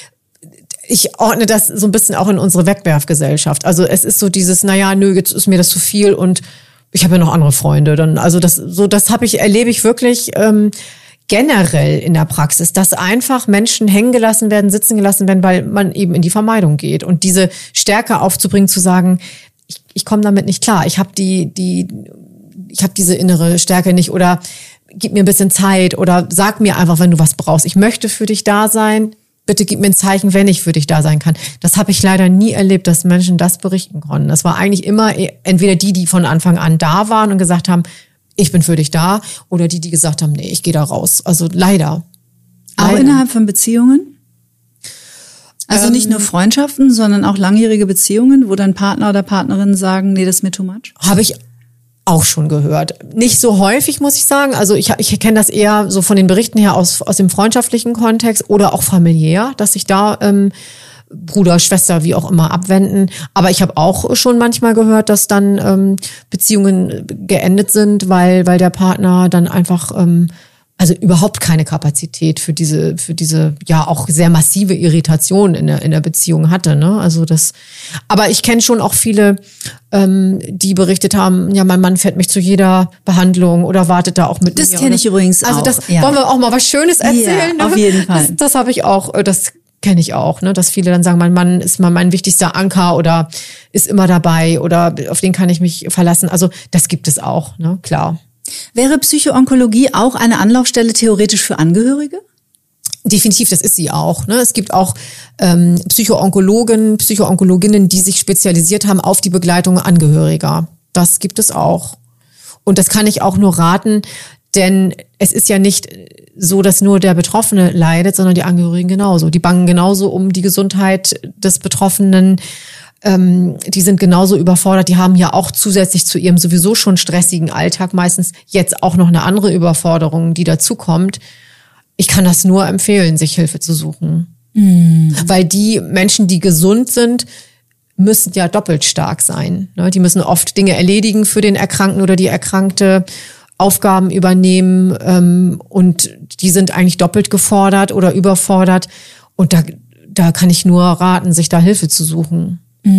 ich ordne das so ein bisschen auch in unsere Wegwerfgesellschaft. Also es ist so dieses, naja, nö, jetzt ist mir das zu viel und ich habe ja noch andere Freunde. Dann, also das, so das habe ich, erlebe ich wirklich ähm, generell in der Praxis, dass einfach Menschen hängen gelassen werden, sitzen gelassen werden, weil man eben in die Vermeidung geht. Und diese Stärke aufzubringen, zu sagen, ich, ich komme damit nicht klar, ich habe die, die, ich habe diese innere Stärke nicht oder gib mir ein bisschen Zeit oder sag mir einfach, wenn du was brauchst. Ich möchte für dich da sein. Bitte gib mir ein Zeichen, wenn ich für dich da sein kann. Das habe ich leider nie erlebt, dass Menschen das berichten konnten. Das war eigentlich immer entweder die, die von Anfang an da waren und gesagt haben, ich bin für dich da, oder die, die gesagt haben, nee, ich gehe da raus. Also leider. Auch leider. Innerhalb von Beziehungen? Also ähm, nicht nur Freundschaften, sondern auch langjährige Beziehungen, wo dann Partner oder Partnerinnen sagen, nee, das ist mir too much? Habe ich auch schon gehört. Nicht so häufig, muss ich sagen. Also ich, ich kenne das eher so von den Berichten her aus, aus dem freundschaftlichen Kontext oder auch familiär, dass sich da ähm, Bruder, Schwester, wie auch immer abwenden. Aber ich habe auch schon manchmal gehört, dass dann ähm, Beziehungen geendet sind, weil weil der Partner dann einfach ähm, also überhaupt keine Kapazität für diese für diese ja auch sehr massive Irritation in der in der Beziehung hatte, ne? Also das. Aber ich kenne schon auch viele, ähm, die berichtet haben, ja, mein Mann fährt mich zu jeder Behandlung oder wartet da auch mit das mir. Das kenne ich übrigens also auch. Also das ja. wollen wir auch mal was Schönes erzählen. Ja, ne? Auf jeden Fall. Das, das habe ich auch. Das kenne ich auch, ne, dass viele dann sagen, mein Mann ist mal mein wichtigster Anker oder ist immer dabei oder auf den kann ich mich verlassen. Also das gibt es auch, ne, klar. Wäre Psychoonkologie auch eine Anlaufstelle theoretisch für Angehörige? Definitiv, das ist sie auch. Ne? Es gibt auch ähm, Psychoonkologen, Psychoonkologinnen, die sich spezialisiert haben auf die Begleitung Angehöriger. Das gibt es auch. Und das kann ich auch nur raten, denn es ist ja nicht so, dass nur der Betroffene leidet, sondern die Angehörigen genauso. Die bangen genauso um die Gesundheit des Betroffenen. Ähm, die sind genauso überfordert. Die haben ja auch zusätzlich zu ihrem sowieso schon stressigen Alltag meistens jetzt auch noch eine andere Überforderung, die dazukommt. Ich kann das nur empfehlen, sich Hilfe zu suchen. Mhm. Weil die Menschen, die gesund sind, müssen ja doppelt stark sein. Die müssen oft Dinge erledigen für den Erkrankten oder die Erkrankte, Aufgaben übernehmen ähm, und die sind eigentlich doppelt gefordert oder überfordert. Und da, da kann ich nur raten, sich da Hilfe zu suchen.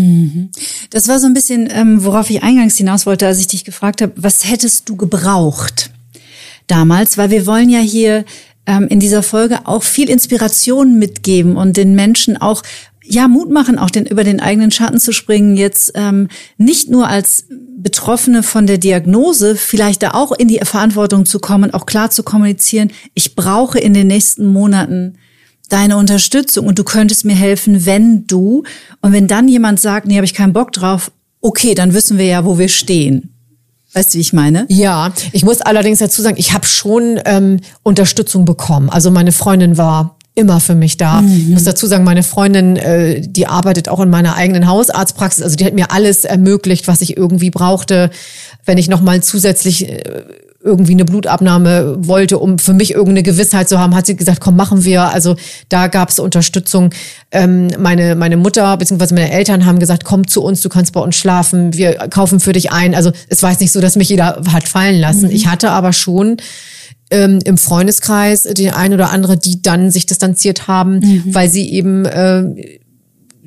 Das war so ein bisschen, ähm, worauf ich eingangs hinaus wollte, als ich dich gefragt habe, was hättest du gebraucht damals? Weil wir wollen ja hier ähm, in dieser Folge auch viel Inspiration mitgeben und den Menschen auch ja Mut machen, auch den über den eigenen Schatten zu springen, jetzt ähm, nicht nur als Betroffene von der Diagnose, vielleicht da auch in die Verantwortung zu kommen, auch klar zu kommunizieren, ich brauche in den nächsten Monaten deine Unterstützung und du könntest mir helfen, wenn du, und wenn dann jemand sagt, nee, habe ich keinen Bock drauf, okay, dann wissen wir ja, wo wir stehen. Weißt du, wie ich meine? Ja, ich muss allerdings dazu sagen, ich habe schon ähm, Unterstützung bekommen. Also meine Freundin war immer für mich da. Mhm. Ich muss dazu sagen, meine Freundin, äh, die arbeitet auch in meiner eigenen Hausarztpraxis. Also die hat mir alles ermöglicht, was ich irgendwie brauchte. Wenn ich nochmal zusätzlich äh, irgendwie eine Blutabnahme wollte, um für mich irgendeine Gewissheit zu haben, hat sie gesagt, komm, machen wir. Also da gab es Unterstützung. Ähm, meine meine Mutter bzw. meine Eltern haben gesagt, komm zu uns, du kannst bei uns schlafen, wir kaufen für dich ein. Also es war jetzt nicht so, dass mich jeder hat fallen lassen. Mhm. Ich hatte aber schon ähm, im Freundeskreis die ein oder andere, die dann sich distanziert haben, mhm. weil sie eben äh,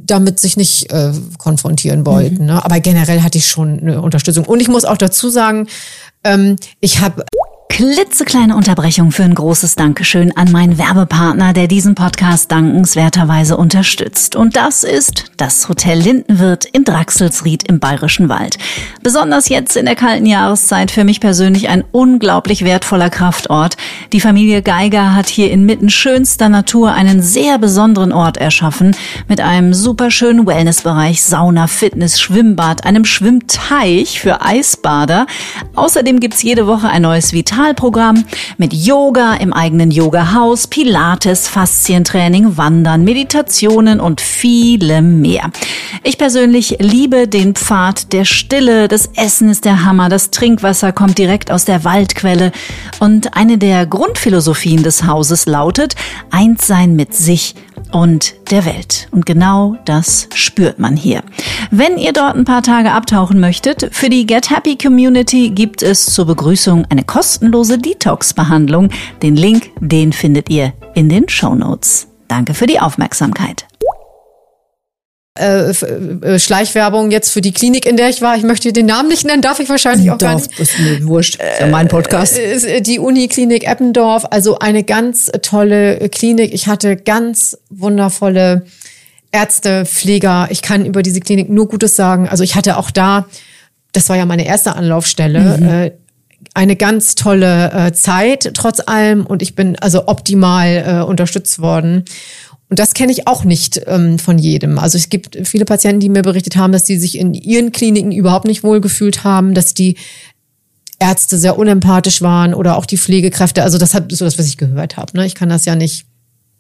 damit sich nicht äh, konfrontieren wollten. Mhm. Ne? Aber generell hatte ich schon eine Unterstützung. Und ich muss auch dazu sagen, ähm, ich habe klitzekleine Unterbrechung für ein großes Dankeschön an meinen Werbepartner, der diesen Podcast dankenswerterweise unterstützt. Und das ist das Hotel Lindenwirt in Draxelsried im Bayerischen Wald. Besonders jetzt in der kalten Jahreszeit für mich persönlich ein unglaublich wertvoller Kraftort. Die Familie Geiger hat hier inmitten schönster Natur einen sehr besonderen Ort erschaffen mit einem superschönen Wellnessbereich, Sauna, Fitness, Schwimmbad, einem Schwimmteich für Eisbader. Außerdem gibt's jede Woche ein neues Vital Programm mit Yoga im eigenen Yoga-Haus, Pilates, Faszientraining, Wandern, Meditationen und vielem mehr. Ich persönlich liebe den Pfad der Stille, das Essen ist der Hammer, das Trinkwasser kommt direkt aus der Waldquelle und eine der Grundphilosophien des Hauses lautet, eins sein mit sich und der Welt. Und genau das spürt man hier. Wenn ihr dort ein paar Tage abtauchen möchtet, für die Get Happy Community gibt es zur Begrüßung eine kostenlose Detox-Behandlung. Den Link, den findet ihr in den Shownotes. Danke für die Aufmerksamkeit. Äh, äh, Schleichwerbung jetzt für die Klinik, in der ich war. Ich möchte den Namen nicht nennen, darf ich wahrscheinlich auch Doch, gar nicht. Das ist mir wurscht, ist ja mein Podcast. Äh, die Uniklinik Eppendorf, also eine ganz tolle Klinik. Ich hatte ganz wundervolle Ärzte, Pfleger. Ich kann über diese Klinik nur Gutes sagen. Also ich hatte auch da, das war ja meine erste Anlaufstelle, mhm. äh, eine ganz tolle äh, Zeit trotz allem und ich bin also optimal äh, unterstützt worden. Und das kenne ich auch nicht ähm, von jedem. Also es gibt viele Patienten, die mir berichtet haben, dass die sich in ihren Kliniken überhaupt nicht wohlgefühlt haben, dass die Ärzte sehr unempathisch waren oder auch die Pflegekräfte. Also das hat so das, was ich gehört habe. Ne? Ich kann das ja nicht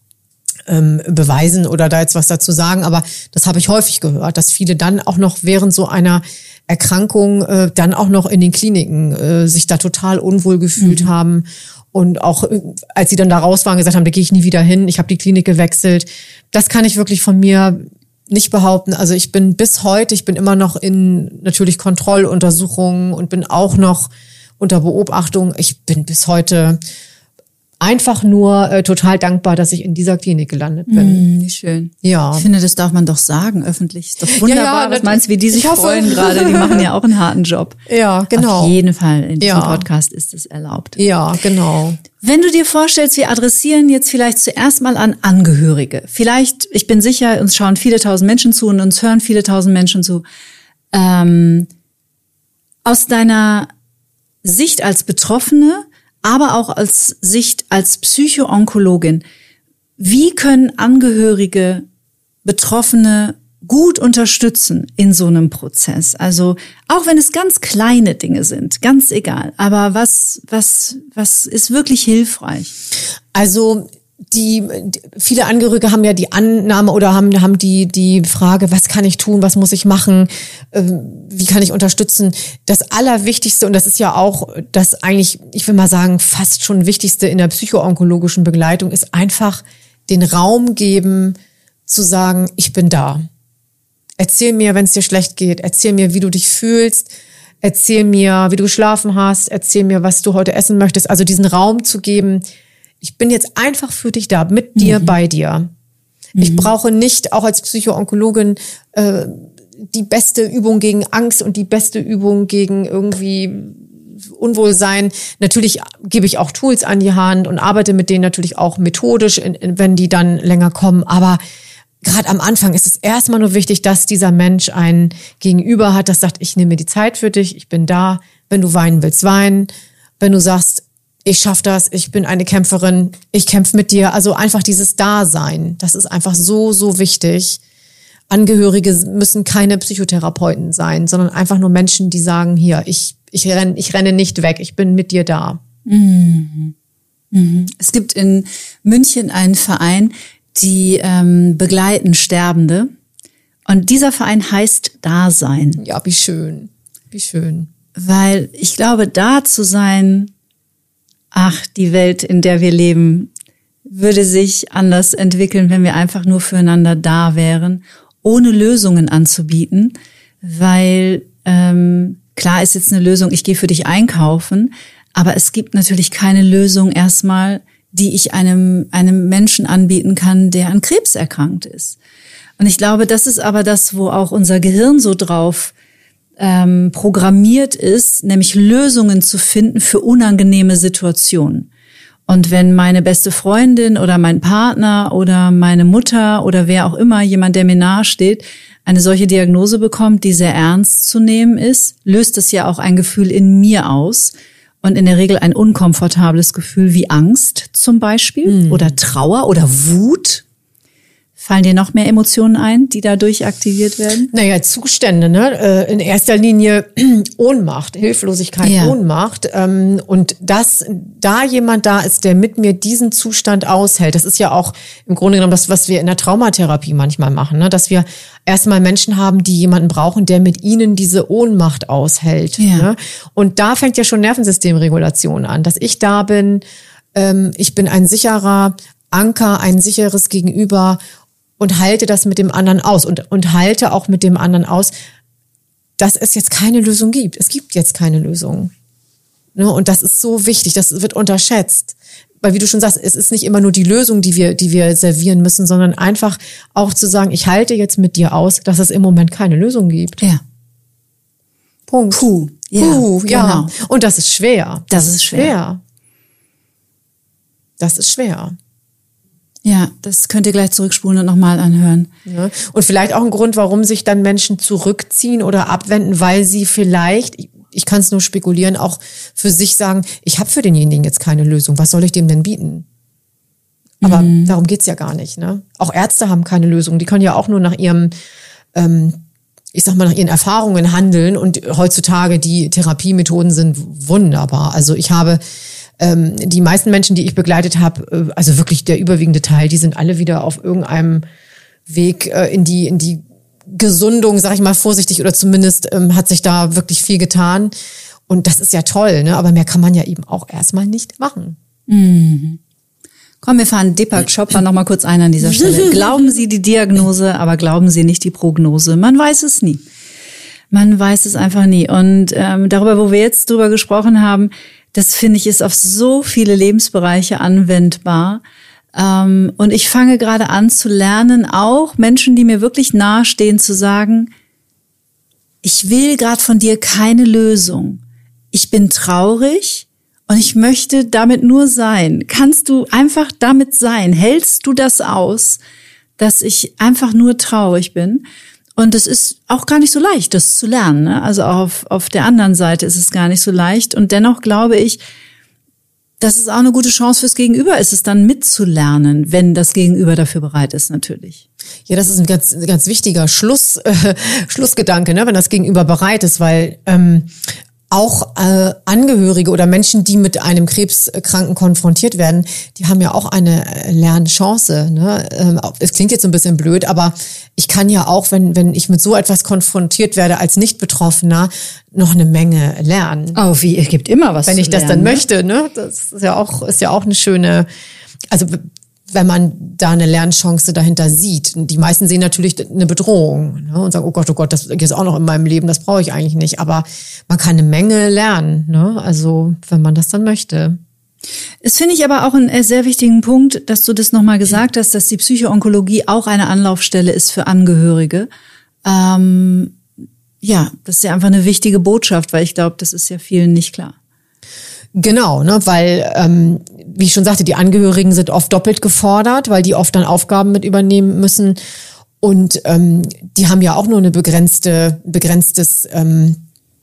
ähm, beweisen oder da jetzt was dazu sagen, aber das habe ich häufig gehört, dass viele dann auch noch während so einer Erkrankung äh, dann auch noch in den Kliniken äh, sich da total unwohl gefühlt mhm. haben. Und auch als sie dann da raus waren, gesagt haben, da gehe ich nie wieder hin, ich habe die Klinik gewechselt. Das kann ich wirklich von mir nicht behaupten. Also ich bin bis heute, ich bin immer noch in natürlich Kontrolluntersuchungen und bin auch noch unter Beobachtung. Ich bin bis heute einfach nur äh, total dankbar, dass ich in dieser Klinik gelandet bin. Mm, wie schön. Ja. Ich finde, das darf man doch sagen, öffentlich. Ist doch wunderbar. Ja, ja, was meinst du, wie die sich freuen gerade? Die machen ja auch einen harten Job. Ja, genau. Auf jeden Fall in diesem ja. Podcast ist es erlaubt. Ja, genau. Wenn du dir vorstellst, wir adressieren jetzt vielleicht zuerst mal an Angehörige. Vielleicht, ich bin sicher, uns schauen viele tausend Menschen zu und uns hören viele tausend Menschen zu. Ähm, aus deiner Sicht als Betroffene, aber auch als Sicht als Psycho-Onkologin, wie können Angehörige Betroffene gut unterstützen in so einem Prozess? Also auch wenn es ganz kleine Dinge sind, ganz egal. Aber was was was ist wirklich hilfreich? Also die, die viele Angehörige haben ja die Annahme oder haben haben die die Frage, was kann ich tun, was muss ich machen, äh, wie kann ich unterstützen? Das Allerwichtigste, und das ist ja auch das eigentlich, ich will mal sagen, fast schon Wichtigste in der psycho-onkologischen Begleitung, ist einfach den Raum geben, zu sagen, ich bin da. Erzähl mir, wenn es dir schlecht geht, erzähl mir, wie du dich fühlst, erzähl mir, wie du geschlafen hast, erzähl mir, was du heute essen möchtest. Also diesen Raum zu geben, ich bin jetzt einfach für dich da, mit dir, mhm. bei dir. Mhm. Ich brauche nicht, auch als Psycho-Onkologin, äh, die beste Übung gegen Angst und die beste Übung gegen irgendwie Unwohlsein. Natürlich gebe ich auch Tools an die Hand und arbeite mit denen natürlich auch methodisch, in, in, wenn die dann länger kommen. Aber gerade am Anfang ist es erstmal nur wichtig, dass dieser Mensch ein Gegenüber hat, das sagt, ich nehme mir die Zeit für dich, ich bin da. Wenn du weinen willst, weinen. Wenn du sagst, ich schaff das, ich bin eine Kämpferin, ich kämpfe mit dir. Also einfach dieses Dasein, das ist einfach so, so wichtig. Angehörige müssen keine Psychotherapeuten sein, sondern einfach nur Menschen, die sagen, hier, ich ich renne, ich renne nicht weg, ich bin mit dir da. Mhm. Mhm. Es gibt in München einen Verein, die ähm, begleiten Sterbende. Und dieser Verein heißt Dasein. Ja, wie schön, wie schön. Weil ich glaube, da zu sein, ach, die Welt, in der wir leben, würde sich anders entwickeln, wenn wir einfach nur füreinander da wären, ohne Lösungen anzubieten. Weil ähm, klar ist jetzt eine Lösung, ich gehe für dich einkaufen, aber es gibt natürlich keine Lösung erstmal, die ich einem, einem Menschen anbieten kann, der an Krebs erkrankt ist. Und ich glaube, das ist aber das, wo auch unser Gehirn so drauf ähm, programmiert ist, nämlich Lösungen zu finden für unangenehme Situationen. Und wenn meine beste Freundin oder mein Partner oder meine Mutter oder wer auch immer, jemand, der mir nahe steht, eine solche Diagnose bekommt, die sehr ernst zu nehmen ist, löst es ja auch ein Gefühl in mir aus. Und in der Regel ein unkomfortables Gefühl wie Angst zum Beispiel mhm. oder Trauer oder Wut. Fallen dir noch mehr Emotionen ein, die dadurch aktiviert werden? Naja, Zustände, ne? In erster Linie Ohnmacht, Hilflosigkeit, ja. Ohnmacht. Und dass da jemand da ist, der mit mir diesen Zustand aushält, das ist ja auch im Grunde genommen das, was wir in der Traumatherapie manchmal machen, ne? Dass wir erstmal Menschen haben, die jemanden brauchen, der mit ihnen diese Ohnmacht aushält. Ja. Ne? Und da fängt ja schon Nervensystemregulation an, dass ich da bin, ähm, ich bin ein sicherer Anker, ein sicheres Gegenüber und halte das mit dem anderen aus und, und halte auch mit dem anderen aus, dass es jetzt keine Lösung gibt. Es gibt jetzt keine Lösung. Ne? Und das ist so wichtig, das wird unterschätzt. Weil wie du schon sagst, es ist nicht immer nur die Lösung, die wir, die wir servieren müssen, sondern einfach auch zu sagen, ich halte jetzt mit dir aus, dass es im Moment keine Lösung gibt. Ja. Punkt. Puh. Ja, Puh, ja. Genau. Und das ist schwer. Das ist schwer. Das ist schwer. Ja, das könnt ihr gleich zurückspulen und nochmal anhören. Ja. Und vielleicht auch ein Grund, warum sich dann Menschen zurückziehen oder abwenden, weil sie vielleicht, ich kann es nur spekulieren, auch für sich sagen, ich habe für denjenigen jetzt keine Lösung, was soll ich dem denn bieten? Aber mhm. darum geht's ja gar nicht. Ne? Auch Ärzte haben keine Lösung, die können ja auch nur nach ihrem, ähm, ich sag mal, nach ihren Erfahrungen handeln und heutzutage die Therapiemethoden sind wunderbar. Also ich habe die meisten Menschen, die ich begleitet habe, also wirklich der überwiegende Teil, die sind alle wieder auf irgendeinem Weg in die in die Gesundung, sag ich mal vorsichtig, oder zumindest ähm, hat sich da wirklich viel getan. Und das ist ja toll, ne? Aber mehr kann man ja eben auch erstmal nicht machen. Mhm. Komm, wir fahren Deepak Chopra noch mal kurz ein an dieser Stelle. Glauben Sie die Diagnose, aber glauben Sie nicht die Prognose. Man weiß es nie. Man weiß es einfach nie. Und ähm, darüber, wo wir jetzt drüber gesprochen haben, das finde ich ist auf so viele Lebensbereiche anwendbar. Ähm, und ich fange gerade an zu lernen, auch Menschen, die mir wirklich nahestehen, zu sagen, ich will gerade von dir keine Lösung. Ich bin traurig und ich möchte damit nur sein. Kannst du einfach damit sein? Hältst du das aus, dass ich einfach nur traurig bin? Und es ist auch gar nicht so leicht, das zu lernen. Ne? Also auf, auf der anderen Seite ist es gar nicht so leicht. Und dennoch glaube ich, dass es auch eine gute Chance fürs Gegenüber ist, es dann mitzulernen, wenn das Gegenüber dafür bereit ist, natürlich. Ja, das ist ein ganz, ganz wichtiger Schluss, äh, Schlussgedanke, ne? Wenn das Gegenüber bereit ist, weil ähm, auch äh, Angehörige oder Menschen, die mit einem Krebskranken konfrontiert werden, die haben ja auch eine Lernchance. Ne? Ähm, es klingt jetzt so ein bisschen blöd, aber ich kann ja auch, wenn wenn ich mit so etwas konfrontiert werde als Nicht-Betroffener, noch eine Menge lernen. Oh, wie, es gibt immer was wenn zu ich das lernen, dann möchte. Ne? Das ist ja auch ist ja auch eine schöne, also wenn man da eine Lernchance dahinter sieht. Die meisten sehen natürlich eine Bedrohung, ne, und sagen, oh Gott, oh Gott, das ist auch noch in meinem Leben, das brauche ich eigentlich nicht. Aber man kann eine Menge lernen, ne? Also wenn man das dann möchte. Es finde ich aber auch einen sehr wichtigen Punkt, dass du das nochmal gesagt hast, dass die Psychoonkologie auch eine Anlaufstelle ist für Angehörige. Ähm, ja, das ist ja einfach eine wichtige Botschaft, weil ich glaube, das ist ja vielen nicht klar. Genau, ne, weil, ähm, wie ich schon sagte, die Angehörigen sind oft doppelt gefordert, weil die oft dann Aufgaben mit übernehmen müssen. Und ähm, die haben ja auch nur eine begrenzte, begrenztes ähm,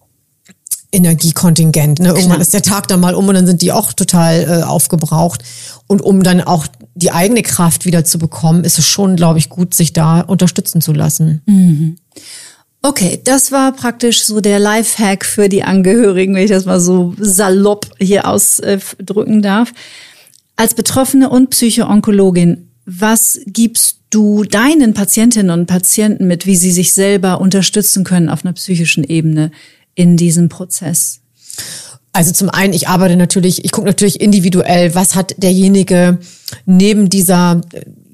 Energiekontingent. Ne? Irgendwann ist der Tag dann mal um und dann sind die auch total äh, aufgebraucht. Und um dann auch die eigene Kraft wieder zu bekommen, ist es schon, glaube ich, gut, sich da unterstützen zu lassen. Mhm. Okay, das war praktisch so der Lifehack für die Angehörigen, wenn ich das mal so salopp hier ausdrücken darf. Als Betroffene und Psychoonkologin, was gibst du deinen Patientinnen und Patienten mit, wie sie sich selber unterstützen können auf einer psychischen Ebene in diesem Prozess? Also zum einen, ich arbeite natürlich, ich gucke natürlich individuell, was hat derjenige neben dieser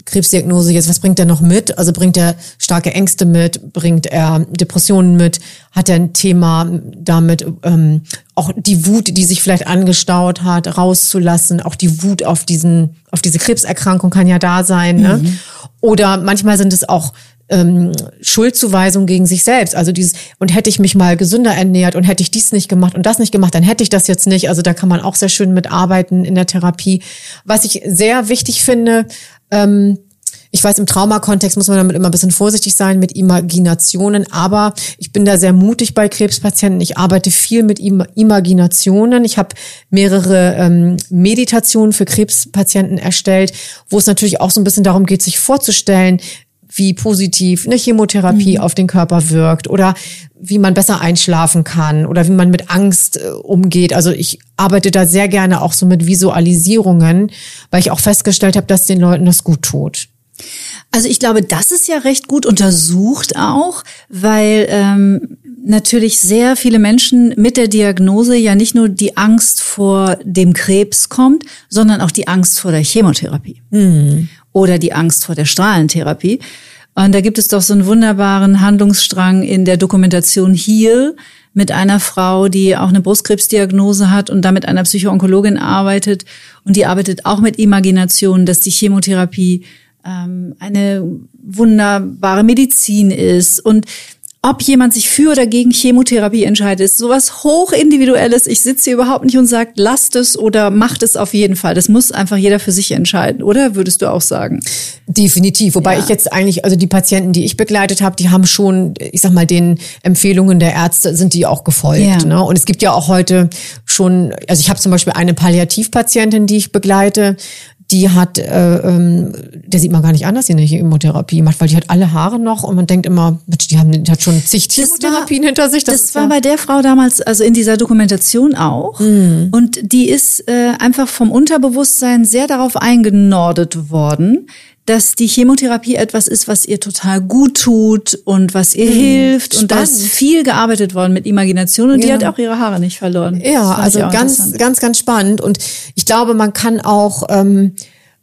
Krebsdiagnose jetzt, was bringt er noch mit? Also bringt er starke Ängste mit, bringt er Depressionen mit, hat er ein Thema damit, ähm, auch die Wut, die sich vielleicht angestaut hat, rauszulassen, auch die Wut auf diesen, auf diese Krebserkrankung kann ja da sein, ne? Mhm. Oder manchmal sind es auch ähm, Schuldzuweisungen gegen sich selbst, also dieses, und hätte ich mich mal gesünder ernährt und hätte ich dies nicht gemacht und das nicht gemacht, dann hätte ich das jetzt nicht, also da kann man auch sehr schön mitarbeiten in der Therapie. Was ich sehr wichtig finde, ähm, ich weiß, im Traumakontext muss man damit immer ein bisschen vorsichtig sein mit Imaginationen, aber ich bin da sehr mutig bei Krebspatienten. Ich arbeite viel mit Im- Imaginationen. Ich habe mehrere ähm, Meditationen für Krebspatienten erstellt, wo es natürlich auch so ein bisschen darum geht, sich vorzustellen, wie positiv eine Chemotherapie mhm. auf den Körper wirkt oder wie man besser einschlafen kann oder wie man mit Angst äh, umgeht. Also ich arbeite da sehr gerne auch so mit Visualisierungen, weil ich auch festgestellt habe, dass den Leuten das gut tut. Also ich glaube, das ist ja recht gut untersucht auch, weil ähm, natürlich sehr viele Menschen mit der Diagnose ja nicht nur die Angst vor dem Krebs kommt, sondern auch die Angst vor der Chemotherapie mhm. oder die Angst vor der Strahlentherapie. Und da gibt es doch so einen wunderbaren Handlungsstrang in der Dokumentation Heal mit einer Frau, die auch eine Brustkrebsdiagnose hat und da mit einer Psychoonkologin arbeitet. Und die arbeitet auch mit Imagination, dass die Chemotherapie ähm, eine wunderbare Medizin ist. Und ob jemand sich für oder gegen Chemotherapie entscheidet, ist sowas hochindividuelles. Ich sitze hier überhaupt nicht und sage, lasst es oder macht es auf jeden Fall. Das muss einfach jeder für sich entscheiden, oder? Würdest du auch sagen? Definitiv. Wobei ja. ich jetzt eigentlich, also die Patienten, die ich begleitet habe, die haben schon, ich sag mal, den Empfehlungen der Ärzte sind die auch gefolgt. Ja. Ne? Und es gibt ja auch heute schon, also ich habe zum Beispiel eine Palliativpatientin, die ich begleite, die hat, äh, ähm, der sieht man gar nicht an, dass sie eine Chemotherapie macht, weil die hat alle Haare noch und man denkt immer, Mensch, die haben, die hat schon zig Chemotherapien hinter sich. Das, das war ja bei der Frau damals, also in dieser Dokumentation auch. Mhm. Und die ist äh, einfach vom Unterbewusstsein sehr darauf eingenordet worden, dass die Chemotherapie etwas ist, was ihr total gut tut und was ihr mhm. hilft. Spannend. Und da ist viel gearbeitet worden mit Imagination und ja. die hat auch ihre Haare nicht verloren. Ja, also ganz, ganz, ganz spannend. Und ich glaube, man kann auch, ähm,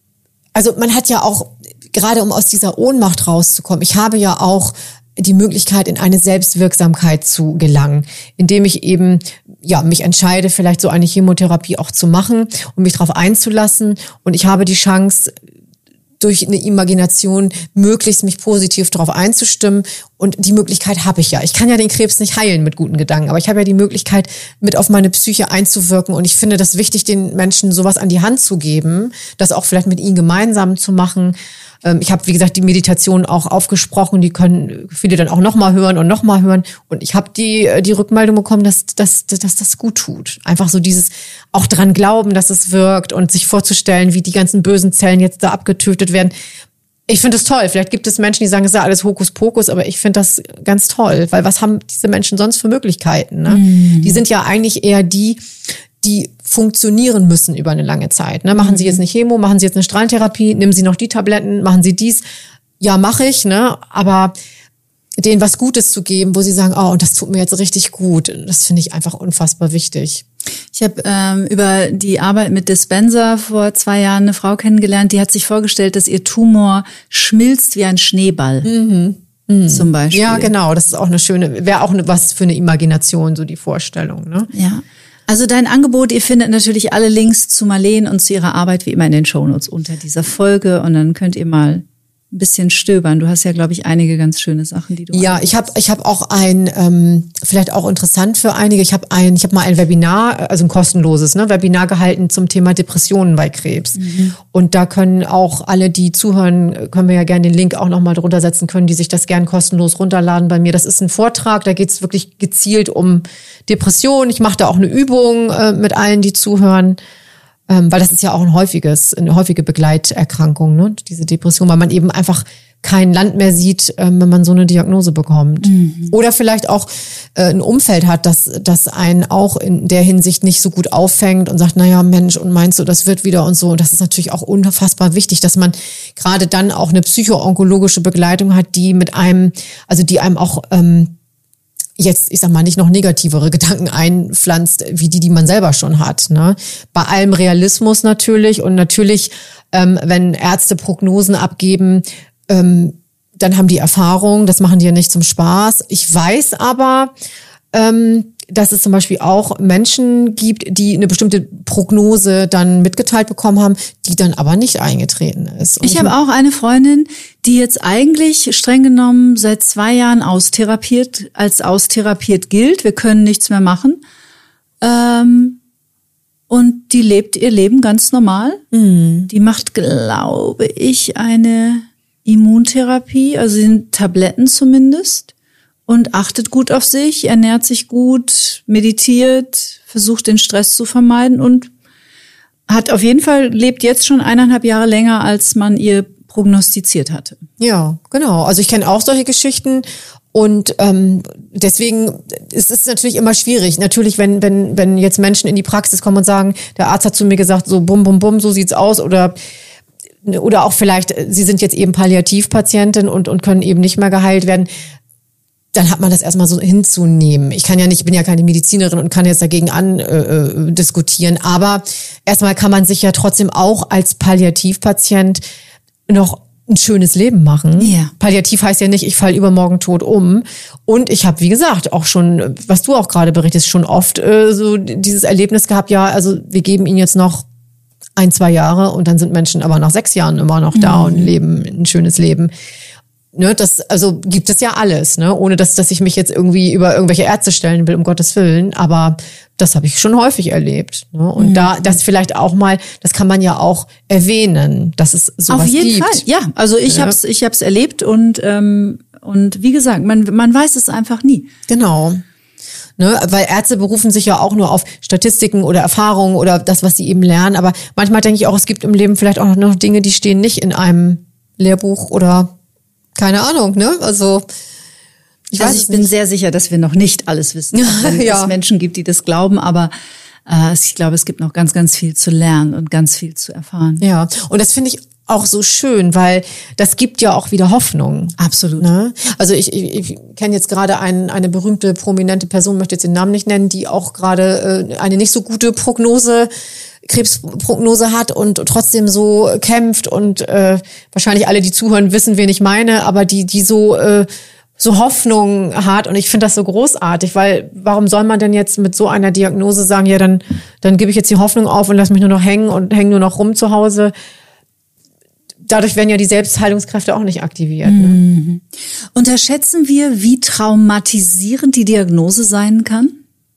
also man hat ja auch, gerade um aus dieser Ohnmacht rauszukommen, ich habe ja auch die Möglichkeit, in eine Selbstwirksamkeit zu gelangen, indem ich eben ja mich entscheide, vielleicht so eine Chemotherapie auch zu machen und mich darauf einzulassen. Und ich habe die Chance, durch eine Imagination möglichst mich positiv darauf einzustimmen. Und die Möglichkeit habe ich ja. Ich kann ja den Krebs nicht heilen mit guten Gedanken, aber ich habe ja die Möglichkeit, mit auf meine Psyche einzuwirken. Und ich finde das wichtig, den Menschen sowas an die Hand zu geben, das auch vielleicht mit ihnen gemeinsam zu machen. Ich habe, wie gesagt, die Meditation auch aufgesprochen, die können viele dann auch nochmal hören und nochmal hören. Und ich habe die die Rückmeldung bekommen, dass, dass, dass das gut tut. Einfach so dieses auch dran glauben, dass es wirkt und sich vorzustellen, wie die ganzen bösen Zellen jetzt da abgetötet werden. Ich finde das toll. Vielleicht gibt es Menschen, die sagen, es ist ja alles Hokuspokus, aber ich finde das ganz toll. Weil was haben diese Menschen sonst für Möglichkeiten? Ne? Mm. Die sind ja eigentlich eher die, die funktionieren müssen über eine lange Zeit. Ne? Machen Sie jetzt eine Chemo, machen Sie jetzt eine Strahlentherapie, nehmen Sie noch die Tabletten, machen Sie dies. Ja, mache ich, ne? Aber denen was Gutes zu geben, wo sie sagen, oh, und das tut mir jetzt richtig gut, das finde ich einfach unfassbar wichtig. Ich habe ähm, über die Arbeit mit Dispenser vor zwei Jahren eine Frau kennengelernt, die hat sich vorgestellt, dass ihr Tumor schmilzt wie ein Schneeball. Mhm. Mhm. Zum Beispiel. Ja, genau, das ist auch eine schöne, wäre auch eine, was für eine Imagination, so die Vorstellung, ne? Ja. Also dein Angebot, ihr findet natürlich alle Links zu Marleen und zu ihrer Arbeit wie immer in den Shownotes unter dieser Folge und dann könnt ihr mal ein bisschen stöbern. Du hast ja, glaube ich, einige ganz schöne Sachen, die du Ja, ich habe ich hab auch ein, ähm, vielleicht auch interessant für einige, ich habe ein, ich habe mal ein Webinar, also ein kostenloses ne, Webinar gehalten zum Thema Depressionen bei Krebs. Mhm. Und da können auch alle, die zuhören, können wir ja gerne den Link auch nochmal drunter setzen, können die sich das gern kostenlos runterladen bei mir. Das ist ein Vortrag, da geht es wirklich gezielt um Depressionen. Ich mache da auch eine Übung äh, mit allen, die zuhören. Ähm, weil das ist ja auch ein häufiges, eine häufige Begleiterkrankung, ne? Diese Depression, weil man eben einfach kein Land mehr sieht, ähm, wenn man so eine Diagnose bekommt. Mhm. Oder vielleicht auch äh, ein Umfeld hat, das, das einen auch in der Hinsicht nicht so gut auffängt und sagt, naja, Mensch, und meinst du, das wird wieder und so. Und das ist natürlich auch unfassbar wichtig, dass man gerade dann auch eine psycho-onkologische Begleitung hat, die mit einem, also die einem auch, ähm, jetzt, ich sag mal, nicht noch negativere Gedanken einpflanzt, wie die, die man selber schon hat. Ne? Bei allem Realismus natürlich und natürlich, ähm, wenn Ärzte Prognosen abgeben, ähm, dann haben die Erfahrung, das machen die ja nicht zum Spaß. Ich weiß aber, ähm, dass es zum Beispiel auch Menschen gibt, die eine bestimmte Prognose dann mitgeteilt bekommen haben, die dann aber nicht eingetreten ist. Und ich habe auch eine Freundin, die jetzt eigentlich streng genommen seit zwei Jahren austherapiert, als austherapiert gilt. Wir können nichts mehr machen. Ähm, und die lebt ihr Leben ganz normal. Mhm. Die macht, glaube ich, eine Immuntherapie, also sind Tabletten zumindest. Und achtet gut auf sich, ernährt sich gut, meditiert, versucht den Stress zu vermeiden und hat auf jeden Fall, lebt jetzt schon eineinhalb Jahre länger, als man ihr prognostiziert hatte. Ja, genau. Also ich kenne auch solche Geschichten und ähm, deswegen ist es natürlich immer schwierig. Natürlich, wenn wenn wenn jetzt Menschen in die Praxis kommen und sagen, der Arzt hat zu mir gesagt, so bum bum bum, so sieht's aus, oder oder auch vielleicht, sie sind jetzt eben Palliativpatientin und und können eben nicht mehr geheilt werden. Dann hat man das erstmal so hinzunehmen. Ich kann ja nicht, ich bin ja keine Medizinerin und kann jetzt dagegen an äh, diskutieren. Aber erstmal kann man sich ja trotzdem auch als Palliativpatient noch ein schönes Leben machen. Ja. Palliativ heißt ja nicht, ich falle übermorgen tot um. Und ich habe, wie gesagt, auch schon, was du auch gerade berichtest, schon oft äh, so dieses Erlebnis gehabt, ja, also wir geben ihnen jetzt noch ein, zwei Jahre und dann sind Menschen aber nach sechs Jahren immer noch da mhm. und leben ein schönes Leben. Ne, das, also gibt es ja alles, ne, ohne dass, dass ich mich jetzt irgendwie über irgendwelche Ärzte stellen will, um Gottes Willen, aber das habe ich schon häufig erlebt, ne, und mhm. da, das vielleicht auch mal, das kann man ja auch erwähnen, dass es sowas gibt. Auf jeden gibt. Fall, ja, also ich ja. hab's, ich hab's erlebt und, ähm, und wie gesagt, man, man weiß es einfach nie. Genau. Ne, weil Ärzte berufen sich ja auch nur auf Statistiken oder Erfahrungen oder das, was sie eben lernen, aber manchmal denke ich auch, es gibt im Leben vielleicht auch noch Dinge, die stehen nicht in einem Lehrbuch oder keine Ahnung, ne? Also ich also weiß ich bin nicht. sehr sicher, dass wir noch nicht alles wissen, wenn ja. es Menschen gibt, die das glauben, aber äh, ich glaube, es gibt noch ganz, ganz viel zu lernen und ganz viel zu erfahren. Ja, und das finde ich auch so schön, weil das gibt ja auch wieder Hoffnung. Absolut. Ne? Also ich, ich, ich kenne jetzt gerade ein, eine berühmte, prominente Person, möchte jetzt den Namen nicht nennen, die auch gerade äh, eine nicht so gute Prognose Krebsprognose hat und trotzdem so kämpft und äh, wahrscheinlich alle, die zuhören, wissen, wen ich meine, aber die die so äh, so Hoffnung hat und ich finde das so großartig, weil warum soll man denn jetzt mit so einer Diagnose sagen, ja, dann dann gebe ich jetzt die Hoffnung auf und lass mich nur noch hängen und hänge nur noch rum zu Hause. Dadurch werden ja die Selbstheilungskräfte auch nicht aktiviert. Ne? Mhm. Unterschätzen wir, wie traumatisierend die Diagnose sein kann?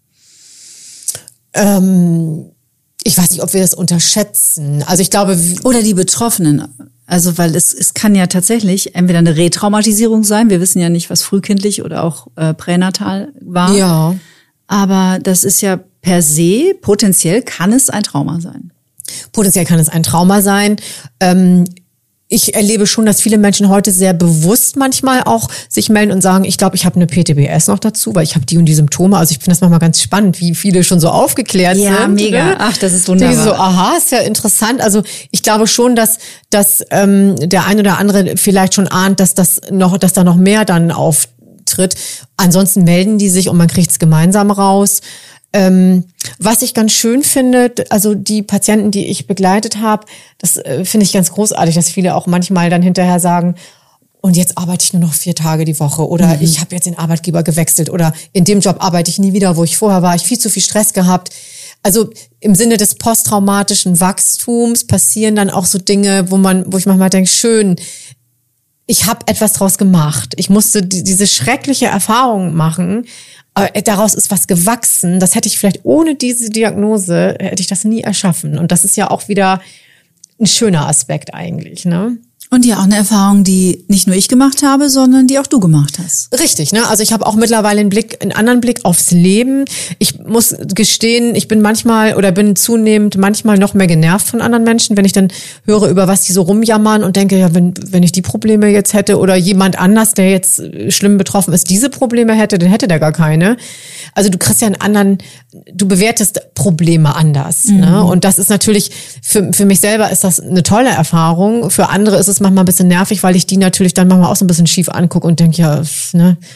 Ähm Ich weiß nicht, ob wir das unterschätzen. Also ich glaube... Oder die Betroffenen. Also weil es, es kann ja tatsächlich entweder eine Retraumatisierung sein. Wir wissen ja nicht, was frühkindlich oder auch äh, pränatal war. Ja. Aber das ist ja per se, potenziell kann es ein Trauma sein. Potenziell kann es ein Trauma sein. Ähm, ich erlebe schon, dass viele Menschen heute sehr bewusst manchmal auch sich melden und sagen, ich glaube, ich habe eine P T B S noch dazu, weil ich habe die und die Symptome. Also ich finde das manchmal ganz spannend, wie viele schon so aufgeklärt ja, sind. Ja, mega. Ne? Ach, das ist wunderbar. Die so, aha, ist ja interessant. Also ich glaube schon, dass, dass ähm, der ein oder andere vielleicht schon ahnt, dass das noch, dass da noch mehr dann auftritt. Ansonsten melden die sich und man kriegt es gemeinsam raus. Ähm, was ich ganz schön finde, also die Patienten, die ich begleitet habe, das äh, finde ich ganz großartig, dass viele auch manchmal dann hinterher sagen, und jetzt arbeite ich nur noch vier Tage die Woche oder mhm. ich habe jetzt den Arbeitgeber gewechselt oder in dem Job arbeite ich nie wieder, wo ich vorher war, ich viel zu viel Stress gehabt. Also im Sinne des posttraumatischen Wachstums passieren dann auch so Dinge, wo man, wo ich manchmal denke, schön, ich habe etwas draus gemacht. Ich musste die, diese schreckliche Erfahrung machen. Aber daraus ist was gewachsen. Das hätte ich vielleicht ohne diese Diagnose, hätte ich das nie erschaffen. Und das ist ja auch wieder ein schöner Aspekt eigentlich, ne? Und ja, auch eine Erfahrung, die nicht nur ich gemacht habe, sondern die auch du gemacht hast. Richtig, ne? Also ich habe auch mittlerweile einen Blick, einen anderen Blick aufs Leben. Ich muss gestehen, ich bin manchmal oder bin zunehmend manchmal noch mehr genervt von anderen Menschen, wenn ich dann höre, über was die so rumjammern und denke, ja, wenn wenn ich die Probleme jetzt hätte oder jemand anders, der jetzt schlimm betroffen ist, diese Probleme hätte, dann hätte der gar keine. Also du kriegst ja einen anderen, du bewertest Probleme anders, mhm. ne? Und das ist natürlich, für für mich selber ist das eine tolle Erfahrung. Für andere ist es manchmal ein bisschen nervig, weil ich die natürlich dann manchmal auch so ein bisschen schief angucke und denke, ja, ne,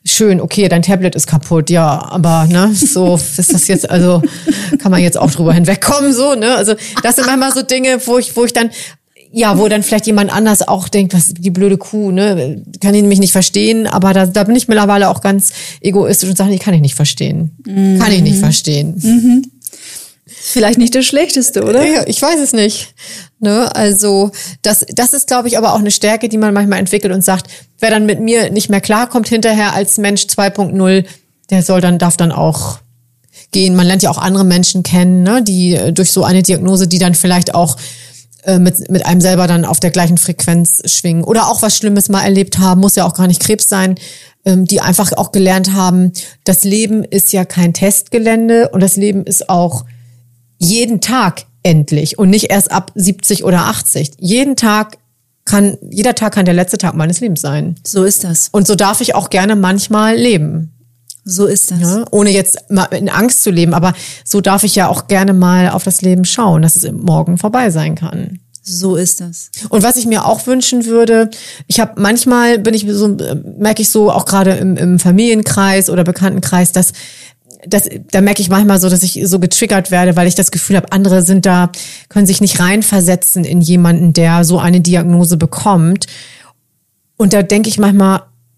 schön, okay, dein Tablet ist kaputt, ja, aber ne, so ist das jetzt, also kann man jetzt auch drüber hinwegkommen, so, ne? Also das sind manchmal so Dinge, wo ich, wo ich dann, ja, wo dann vielleicht jemand anders auch denkt, was die blöde Kuh, ne, kann ich nämlich nicht verstehen, aber da, da bin ich mittlerweile auch ganz egoistisch und sage, nee, kann ich nicht verstehen, mhm. kann ich nicht verstehen. Mhm. Vielleicht nicht das Schlechteste, oder? Ja, ich weiß es nicht. Ne, also das, das ist, glaube ich, aber auch eine Stärke, die man manchmal entwickelt und sagt, wer dann mit mir nicht mehr klarkommt hinterher als Mensch zwei Punkt null, der soll dann, darf dann auch gehen. Man lernt ja auch andere Menschen kennen, ne, die durch so eine Diagnose, die dann vielleicht auch äh, mit, mit einem selber dann auf der gleichen Frequenz schwingen oder auch was Schlimmes mal erlebt haben, muss ja auch gar nicht Krebs sein, ähm, die einfach auch gelernt haben, das Leben ist ja kein Testgelände und das Leben ist auch jeden Tag endlich und nicht erst ab siebzig oder achtzig. Jeden Tag kann, jeder Tag kann der letzte Tag meines Lebens sein. So ist das. Und so darf ich auch gerne manchmal leben. So ist das. Ja, ohne jetzt mal in Angst zu leben, aber so darf ich ja auch gerne mal auf das Leben schauen, dass es morgen vorbei sein kann. So ist das. Und was ich mir auch wünschen würde, ich habe manchmal bin ich so, merke ich so auch gerade im, im Familienkreis oder Bekanntenkreis, dass Das, da merke ich manchmal so, dass ich so getriggert werde, weil ich das Gefühl habe, andere sind da, können sich nicht reinversetzen in jemanden, der so eine Diagnose bekommt. Und da denke ich manchmal,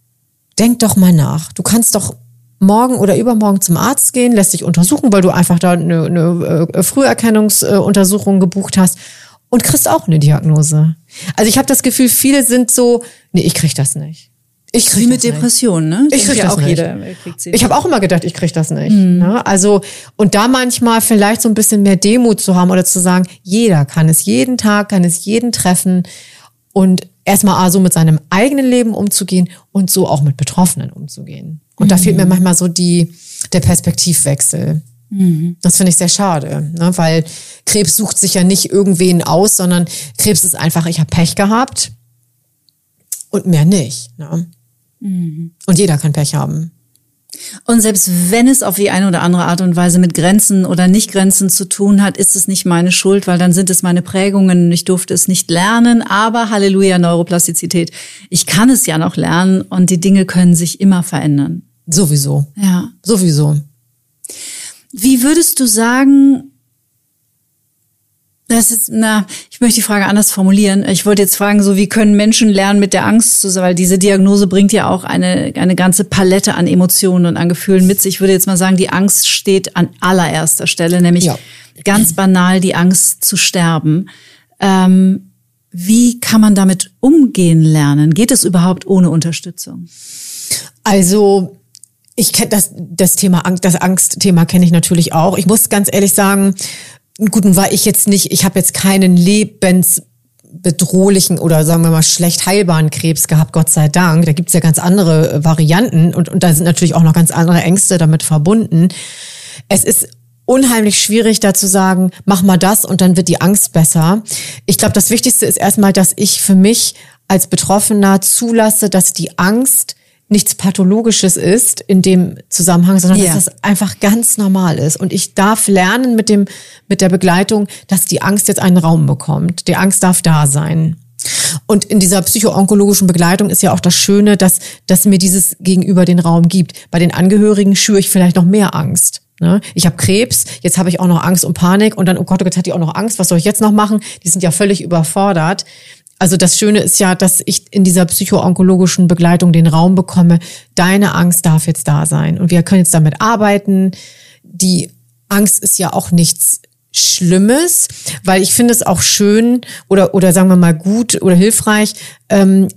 denk doch mal nach. Du kannst doch morgen oder übermorgen zum Arzt gehen, lässt dich untersuchen, weil du einfach da eine, eine Früherkennungsuntersuchung gebucht hast und kriegst auch eine Diagnose. Also ich habe das Gefühl, viele sind so, nee, ich krieg das nicht. Ich krieg Wie mit Depressionen, ne? Ich krieg ja das auch nicht. jeder. Sie ich habe auch immer gedacht, ich krieg das nicht. Mhm. Ne? Also und da manchmal vielleicht so ein bisschen mehr Demut zu haben oder zu sagen, jeder kann es jeden Tag, kann es jeden treffen und erstmal so mit seinem eigenen Leben umzugehen und so auch mit Betroffenen umzugehen. Und mhm. da fehlt mir manchmal so die der Perspektivwechsel. Mhm. Das finde ich sehr schade, ne? Weil Krebs sucht sich ja nicht irgendwen aus, sondern Krebs ist einfach, ich habe Pech gehabt und mehr nicht. Ne? Mhm. Und jeder kann Pech haben. Und selbst wenn es auf die eine oder andere Art und Weise mit Grenzen oder Nicht-Grenzen zu tun hat, ist es nicht meine Schuld, weil dann sind es meine Prägungen und ich durfte es nicht lernen. Aber Halleluja, Neuroplastizität. Ich kann es ja noch lernen und die Dinge können sich immer verändern. Sowieso. Ja. Sowieso. Wie würdest du sagen, das ist, na, ich möchte die Frage anders formulieren. Ich wollte jetzt fragen, so, wie können Menschen lernen, mit der Angst zu sein? Weil diese Diagnose bringt ja auch eine, eine ganze Palette an Emotionen und an Gefühlen mit sich. Ich würde jetzt mal sagen, die Angst steht an allererster Stelle, nämlich ja. ganz banal die Angst zu sterben. Ähm, wie kann man damit umgehen lernen? Geht es überhaupt ohne Unterstützung? Also, ich kenne das, das Thema Angst, das Angstthema kenne ich natürlich auch. Ich muss ganz ehrlich sagen, gut, nun war ich jetzt nicht, ich habe jetzt keinen lebensbedrohlichen oder sagen wir mal schlecht heilbaren Krebs gehabt, Gott sei Dank. Da gibt's ja ganz andere Varianten und, und da sind natürlich auch noch ganz andere Ängste damit verbunden. Es ist unheimlich schwierig, da zu sagen, mach mal das und dann wird die Angst besser. Ich glaube, das Wichtigste ist erstmal, dass ich für mich als Betroffener zulasse, dass die Angst nichts Pathologisches ist in dem Zusammenhang, sondern ja. dass das einfach ganz normal ist. Und ich darf lernen mit dem, mit der Begleitung, dass die Angst jetzt einen Raum bekommt. Die Angst darf da sein. Und in dieser psychoonkologischen Begleitung ist ja auch das Schöne, dass, dass mir dieses Gegenüber den Raum gibt. Bei den Angehörigen schüre ich vielleicht noch mehr Angst. Ich habe Krebs, jetzt habe ich auch noch Angst und Panik und dann, oh Gott, jetzt hat die auch noch Angst, was soll ich jetzt noch machen? Die sind ja völlig überfordert. Also das Schöne ist ja, dass ich in dieser psychoonkologischen Begleitung den Raum bekomme, deine Angst darf jetzt da sein und wir können jetzt damit arbeiten. Die Angst ist ja auch nichts Schlimmes, weil ich finde es auch schön oder oder sagen wir mal gut oder hilfreich, ähm,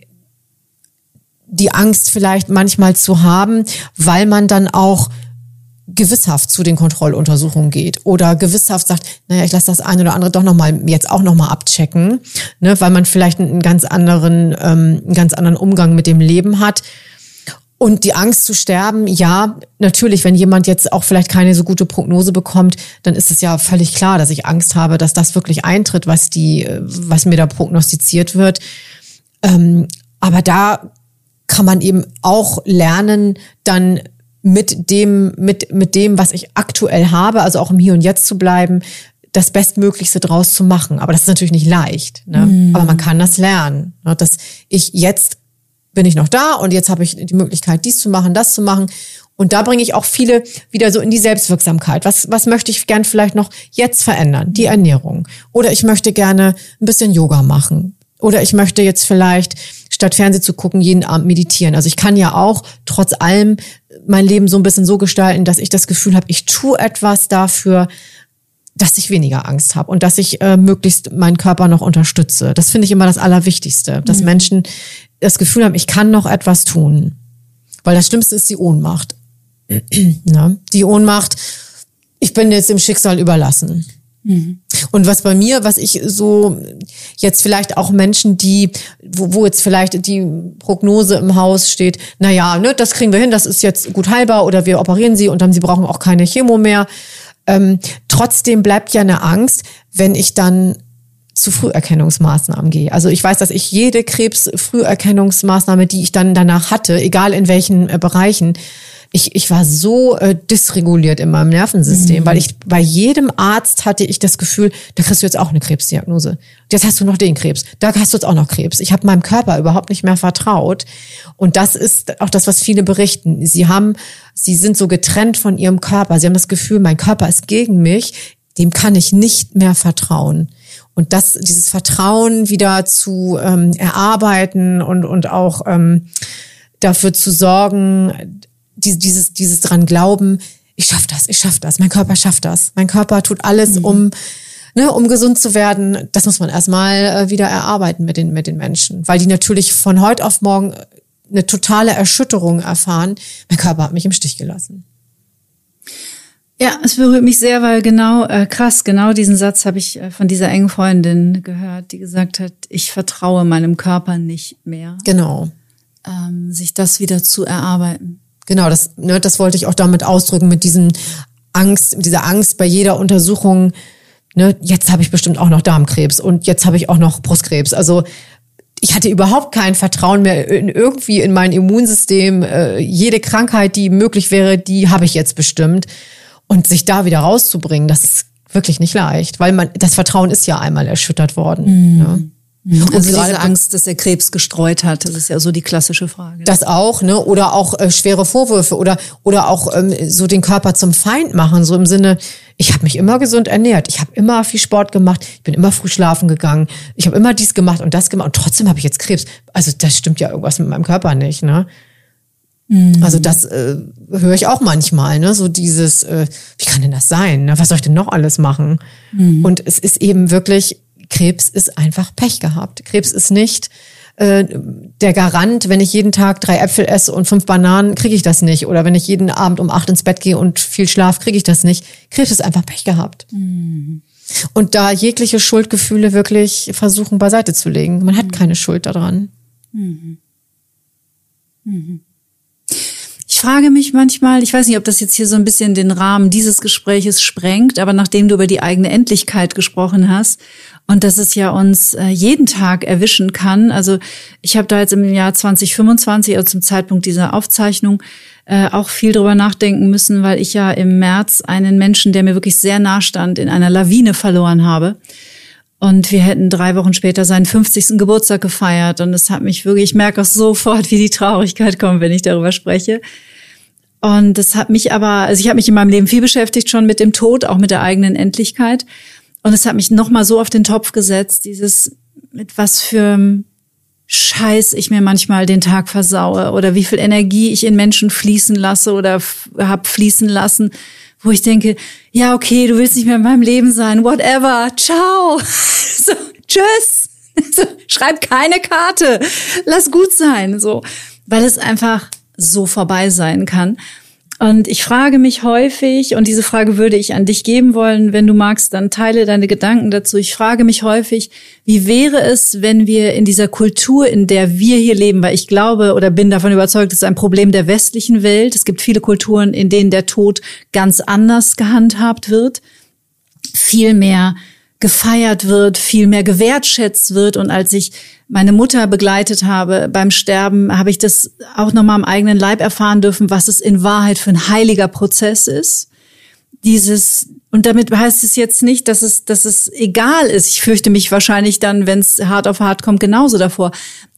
die Angst vielleicht manchmal zu haben, weil man dann auch gewisshaft zu den Kontrolluntersuchungen geht oder gewisshaft sagt, naja, ich lasse das eine oder andere doch noch mal jetzt auch noch mal abchecken, ne, weil man vielleicht einen ganz anderen, ähm, einen ganz anderen Umgang mit dem Leben hat. Und die Angst zu sterben, ja, natürlich, wenn jemand jetzt auch vielleicht keine so gute Prognose bekommt, dann ist es ja völlig klar, dass ich Angst habe, dass das wirklich eintritt, was die, was mir da prognostiziert wird. Ähm, aber da kann man eben auch lernen, dann mit dem, mit, mit dem, was ich aktuell habe, also auch im Hier und Jetzt zu bleiben, das Bestmöglichste draus zu machen. Aber das ist natürlich nicht leicht, ne? Mm. Aber man kann das lernen, ne? Dass ich jetzt bin ich noch da und jetzt habe ich die Möglichkeit, dies zu machen, das zu machen. Und da bringe ich auch viele wieder so in die Selbstwirksamkeit. Was, was möchte ich gern vielleicht noch jetzt verändern? Die Ernährung. Oder ich möchte gerne ein bisschen Yoga machen. Oder ich möchte jetzt vielleicht, statt Fernsehen zu gucken, jeden Abend meditieren. Also ich kann ja auch trotz allem mein Leben so ein bisschen so gestalten, dass ich das Gefühl habe, ich tue etwas dafür, dass ich weniger Angst habe und dass ich äh, möglichst meinen Körper noch unterstütze. Das finde ich immer das Allerwichtigste, dass mhm. Menschen das Gefühl haben, ich kann noch etwas tun. Weil das Schlimmste ist die Ohnmacht. Na, die Ohnmacht, ich bin jetzt dem Schicksal überlassen. Mhm. Und was bei mir, was ich so jetzt vielleicht auch Menschen, die, wo, wo jetzt vielleicht die Prognose im Haus steht, na ja, ne, das kriegen wir hin, das ist jetzt gut heilbar oder wir operieren sie und dann sie brauchen auch keine Chemo mehr. Ähm, trotzdem bleibt ja eine Angst, wenn ich dann zu Früherkennungsmaßnahmen gehe. Also ich weiß, dass ich jede Krebsfrüherkennungsmaßnahme, die ich dann danach hatte, egal in welchen äh, Bereichen, ich ich war so äh, dysreguliert in meinem Nervensystem, mhm. weil ich bei jedem Arzt hatte ich das Gefühl, da kriegst du jetzt auch eine Krebsdiagnose. Jetzt hast du noch den Krebs, da hast du jetzt auch noch Krebs. Ich habe meinem Körper überhaupt nicht mehr vertraut. Und das ist auch das, was viele berichten. Sie haben, sie sind so getrennt von ihrem Körper. Sie haben das Gefühl, mein Körper ist gegen mich, dem kann ich nicht mehr vertrauen. Und das, dieses Vertrauen wieder zu ähm, erarbeiten und und auch ähm, dafür zu sorgen, dieses dieses dran glauben, ich schaff das, ich schaff das, mein Körper schafft das, mein Körper tut alles, mhm. um ne, um gesund zu werden. Das muss man erstmal äh, wieder erarbeiten mit den mit den Menschen, weil die natürlich von heute auf morgen eine totale Erschütterung erfahren. Mein Körper hat mich im Stich gelassen. Ja, es berührt mich sehr, weil genau, äh, krass, genau diesen Satz habe ich äh, von dieser engen Freundin gehört, die gesagt hat, ich vertraue meinem Körper nicht mehr. Genau. Ähm, sich das wieder zu erarbeiten. Genau, das, ne, das wollte ich auch damit ausdrücken, mit diesen Angst, mit dieser Angst bei jeder Untersuchung, ne, jetzt habe ich bestimmt auch noch Darmkrebs und jetzt habe ich auch noch Brustkrebs. Also ich hatte überhaupt kein Vertrauen mehr in, irgendwie in mein Immunsystem. Äh, jede Krankheit, die möglich wäre, die habe ich jetzt bestimmt. Und sich da wieder rauszubringen, das ist wirklich nicht leicht, weil man das Vertrauen ist ja einmal erschüttert worden. Mhm. Ja. Und also diese Angst, dass der Krebs gestreut hat, das ist ja so die klassische Frage. Das auch, ne? Oder auch äh, schwere Vorwürfe oder oder auch ähm, so den Körper zum Feind machen, so im Sinne, ich habe mich immer gesund ernährt, ich habe immer viel Sport gemacht, ich bin immer früh schlafen gegangen, ich habe immer dies gemacht und das gemacht und trotzdem habe ich jetzt Krebs. Also das stimmt ja irgendwas mit meinem Körper nicht, ne? Mhm. Also das äh, höre ich auch manchmal, ne? So dieses, äh, wie kann denn das sein? Ne? Was soll ich denn noch alles machen? Mhm. Und es ist eben wirklich, Krebs ist einfach Pech gehabt. Krebs ist nicht äh, der Garant, wenn ich jeden Tag drei Äpfel esse und fünf Bananen, kriege ich das nicht. Oder wenn ich jeden Abend um acht ins Bett gehe und viel Schlaf, kriege ich das nicht. Krebs ist einfach Pech gehabt. Mhm. Und da jegliche Schuldgefühle wirklich versuchen beiseite zu legen. Man hat mhm. keine Schuld daran. Mhm. Mhm. Ich frage mich manchmal, ich weiß nicht, ob das jetzt hier so ein bisschen den Rahmen dieses Gespräches sprengt, aber nachdem du über die eigene Endlichkeit gesprochen hast und dass es ja uns äh, jeden Tag erwischen kann, also ich habe da jetzt im Jahr zwanzig fünfundzwanzig, also zum Zeitpunkt dieser Aufzeichnung, äh, auch viel drüber nachdenken müssen, weil ich ja im März einen Menschen, der mir wirklich sehr nah stand, in einer Lawine verloren habe. Und wir hätten drei Wochen später seinen fünfzigsten Geburtstag gefeiert. Und es hat mich wirklich, ich merke auch sofort, wie die Traurigkeit kommt, wenn ich darüber spreche. Und das hat mich aber, also ich habe mich in meinem Leben viel beschäftigt schon mit dem Tod, auch mit der eigenen Endlichkeit. Und es hat mich nochmal so auf den Topf gesetzt, dieses, mit was für Scheiß ich mir manchmal den Tag versaue oder wie viel Energie ich in Menschen fließen lasse oder f- hab fließen lassen, wo ich denke, ja, okay, du willst nicht mehr in meinem Leben sein, whatever, ciao, so, tschüss, so, schreib keine Karte, lass gut sein, so, weil es einfach so vorbei sein kann. Und ich frage mich häufig, und diese Frage würde ich an dich geben wollen, wenn du magst, dann teile deine Gedanken dazu. Ich frage mich häufig, wie wäre es, wenn wir in dieser Kultur, in der wir hier leben, weil ich glaube oder bin davon überzeugt, es ist ein Problem der westlichen Welt. Es gibt viele Kulturen, in denen der Tod ganz anders gehandhabt wird, viel mehr gefeiert wird, viel mehr gewertschätzt wird. Und als ich meine Mutter begleitet habe beim Sterben, habe ich das auch nochmal am eigenen Leib erfahren dürfen, was es in Wahrheit für ein heiliger Prozess ist. Dieses, und damit heißt es jetzt nicht, dass es, dass es egal ist. Ich fürchte mich wahrscheinlich dann, wenn es hart auf hart kommt, genauso davor.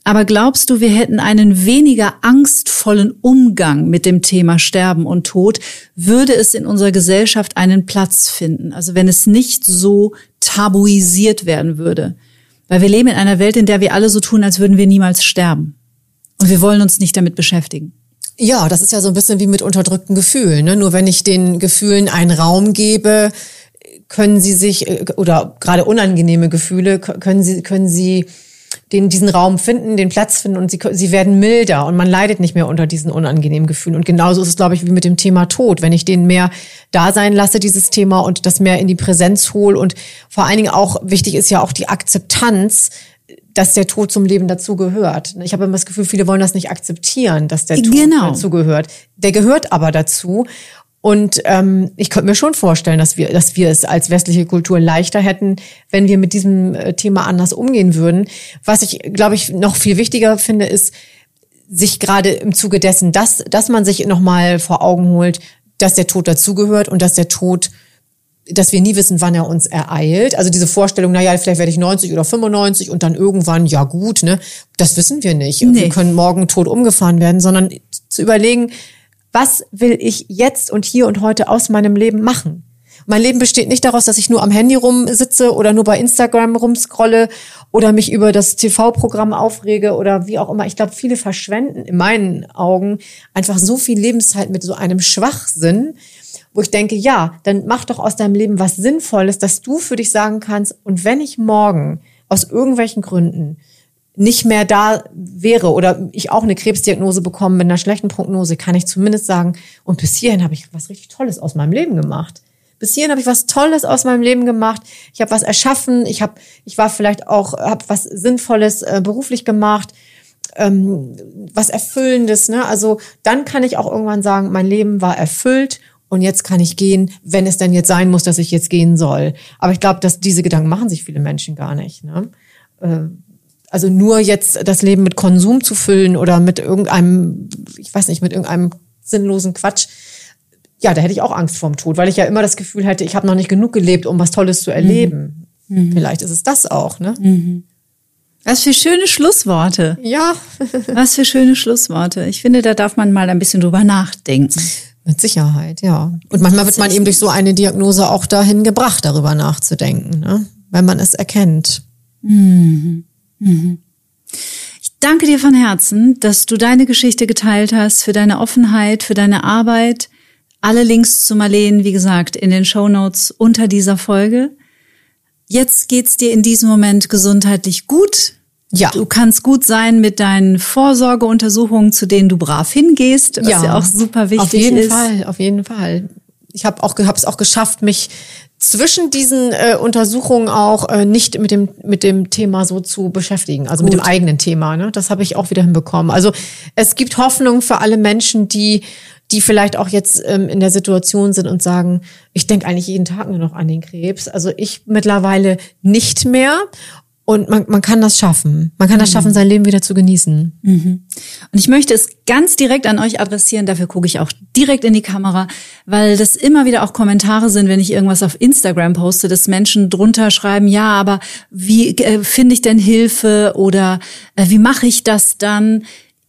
Aber glaubst du, wir hätten einen weniger angstvollen Umgang mit dem Thema Sterben und Tod, würde es in unserer Gesellschaft einen Platz finden? Also wenn es nicht so tabuisiert werden würde. Weil wir leben in einer Welt, in der wir alle so tun, als würden wir niemals sterben. Und wir wollen uns nicht damit beschäftigen. Ja, das ist ja so ein bisschen wie mit unterdrückten Gefühlen, ne? Nur wenn ich den Gefühlen einen Raum gebe, können sie sich, oder gerade unangenehme Gefühle, können sie, können sie den, diesen Raum finden, den Platz finden und sie, sie werden milder und man leidet nicht mehr unter diesen unangenehmen Gefühlen. Und genauso ist es, glaube ich, wie mit dem Thema Tod. Wenn ich den mehr da sein lasse, dieses Thema, und das mehr in die Präsenz hole, und vor allen Dingen auch wichtig ist ja auch die Akzeptanz, dass der Tod zum Leben dazugehört. Ich habe immer das Gefühl, viele wollen das nicht akzeptieren, dass der Tod genau. dazugehört. Der gehört aber dazu. Und ähm, ich könnte mir schon vorstellen, dass wir, dass wir es als westliche Kultur leichter hätten, wenn wir mit diesem Thema anders umgehen würden. Was ich, glaube ich, noch viel wichtiger finde, ist, sich gerade im Zuge dessen, dass, dass man sich nochmal vor Augen holt, dass der Tod dazugehört und dass der Tod, dass wir nie wissen, wann er uns ereilt. Also diese Vorstellung, na ja, vielleicht werde ich neunzig oder fünfundneunzig und dann irgendwann, ja gut, ne, das wissen wir nicht. Nee. Wir können morgen tot umgefahren werden, sondern zu überlegen, was will ich jetzt und hier und heute aus meinem Leben machen? Mein Leben besteht nicht daraus, dass ich nur am Handy rumsitze oder nur bei Instagram rumscrolle oder mich über das T V-Programm aufrege oder wie auch immer. Ich glaube, viele verschwenden in meinen Augen einfach so viel Lebenszeit mit so einem Schwachsinn, wo ich denke, ja, dann mach doch aus deinem Leben was Sinnvolles, dass du für dich sagen kannst, und wenn ich morgen aus irgendwelchen Gründen nicht mehr da wäre oder ich auch eine Krebsdiagnose bekomme mit einer schlechten Prognose, kann ich zumindest sagen, und bis hierhin habe ich was richtig Tolles aus meinem Leben gemacht. Bis hierhin habe ich was Tolles aus meinem Leben gemacht. Ich habe was erschaffen. Ich habe, ich war vielleicht auch, habe was Sinnvolles äh, beruflich gemacht, ähm, was Erfüllendes. Ne? Also dann kann ich auch irgendwann sagen, mein Leben war erfüllt und jetzt kann ich gehen, wenn es denn jetzt sein muss, dass ich jetzt gehen soll. Aber ich glaube, dass diese Gedanken machen sich viele Menschen gar nicht. Ne? Äh, Also nur jetzt das Leben mit Konsum zu füllen oder mit irgendeinem, ich weiß nicht, mit irgendeinem sinnlosen Quatsch. Ja, da hätte ich auch Angst vorm Tod, weil ich ja immer das Gefühl hätte, ich habe noch nicht genug gelebt, um was Tolles zu erleben. Mhm. Vielleicht ist es das auch, ne? Mhm. Was für schöne Schlussworte. Ja. Was für schöne Schlussworte. Ich finde, da darf man mal ein bisschen drüber nachdenken. Mit Sicherheit, ja. Und manchmal wird man eben durch so eine Diagnose auch dahin gebracht, darüber nachzudenken, ne? Wenn man es erkennt. Mhm. Ich danke dir von Herzen, dass du deine Geschichte geteilt hast, für deine Offenheit, für deine Arbeit. Alle Links zu Marleen, wie gesagt, in den Shownotes unter dieser Folge. Jetzt geht's dir in diesem Moment gesundheitlich gut. Ja. Du kannst gut sein mit deinen Vorsorgeuntersuchungen, zu denen du brav hingehst, was ja, ja auch super wichtig ist. Auf jeden ist. Fall, auf jeden Fall. Ich habe auch, hab's auch geschafft, mich zwischen diesen äh, Untersuchungen auch äh, nicht mit dem mit dem Thema so zu beschäftigen, also Gut. mit dem eigenen Thema. Ne? Das habe ich auch wieder hinbekommen. Also es gibt Hoffnung für alle Menschen, die die vielleicht auch jetzt ähm, in der Situation sind und sagen, ich denke eigentlich jeden Tag nur noch an den Krebs. Also ich mittlerweile nicht mehr. Und man, man kann das schaffen. Man kann das schaffen, sein Leben wieder zu genießen. Mhm. Und ich möchte es ganz direkt an euch adressieren. Dafür gucke ich auch direkt in die Kamera, weil das immer wieder auch Kommentare sind, wenn ich irgendwas auf Instagram poste, dass Menschen drunter schreiben, ja, aber wie äh, finde ich denn Hilfe oder äh, wie mache ich das dann?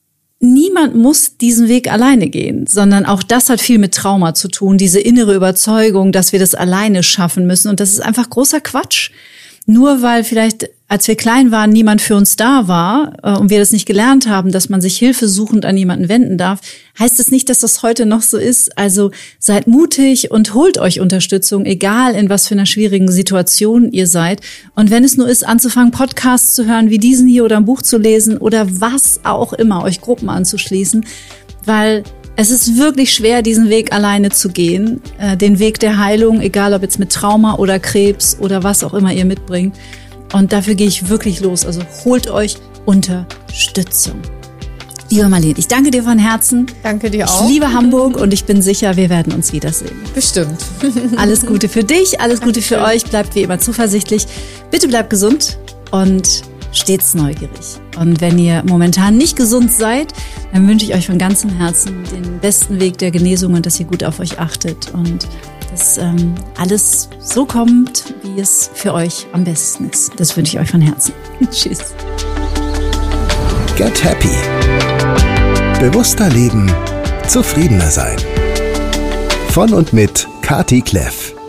Niemand muss diesen Weg alleine gehen, sondern auch das hat viel mit Trauma zu tun, diese innere Überzeugung, dass wir das alleine schaffen müssen. Und das ist einfach großer Quatsch. Nur weil vielleicht, als wir klein waren, niemand für uns da war äh, und wir das nicht gelernt haben, dass man sich hilfesuchend an jemanden wenden darf, heißt es nicht, dass das heute noch so ist. Also seid mutig und holt euch Unterstützung, egal in was für einer schwierigen Situation ihr seid. Und wenn es nur ist, anzufangen, Podcasts zu hören wie diesen hier oder ein Buch zu lesen oder was auch immer, euch Gruppen anzuschließen, weil es ist wirklich schwer, diesen Weg alleine zu gehen, äh, den Weg der Heilung, egal ob jetzt mit Trauma oder Krebs oder was auch immer ihr mitbringt. Und dafür gehe ich wirklich los. Also holt euch Unterstützung. Liebe Marleen, ich danke dir von Herzen. Danke dir auch. Ich liebe Hamburg und ich bin sicher, wir werden uns wiedersehen. Bestimmt. Alles Gute für dich, alles Gute für euch. Bleibt wie immer zuversichtlich. Bitte bleibt gesund und stets neugierig. Und wenn ihr momentan nicht gesund seid, dann wünsche ich euch von ganzem Herzen den besten Weg der Genesung und dass ihr gut auf euch achtet und dass ähm, alles so kommt, wie es für euch am besten ist. Das wünsche ich euch von Herzen. Tschüss. Get Happy. Bewusster leben, zufriedener sein. Von und mit Kati Kleff.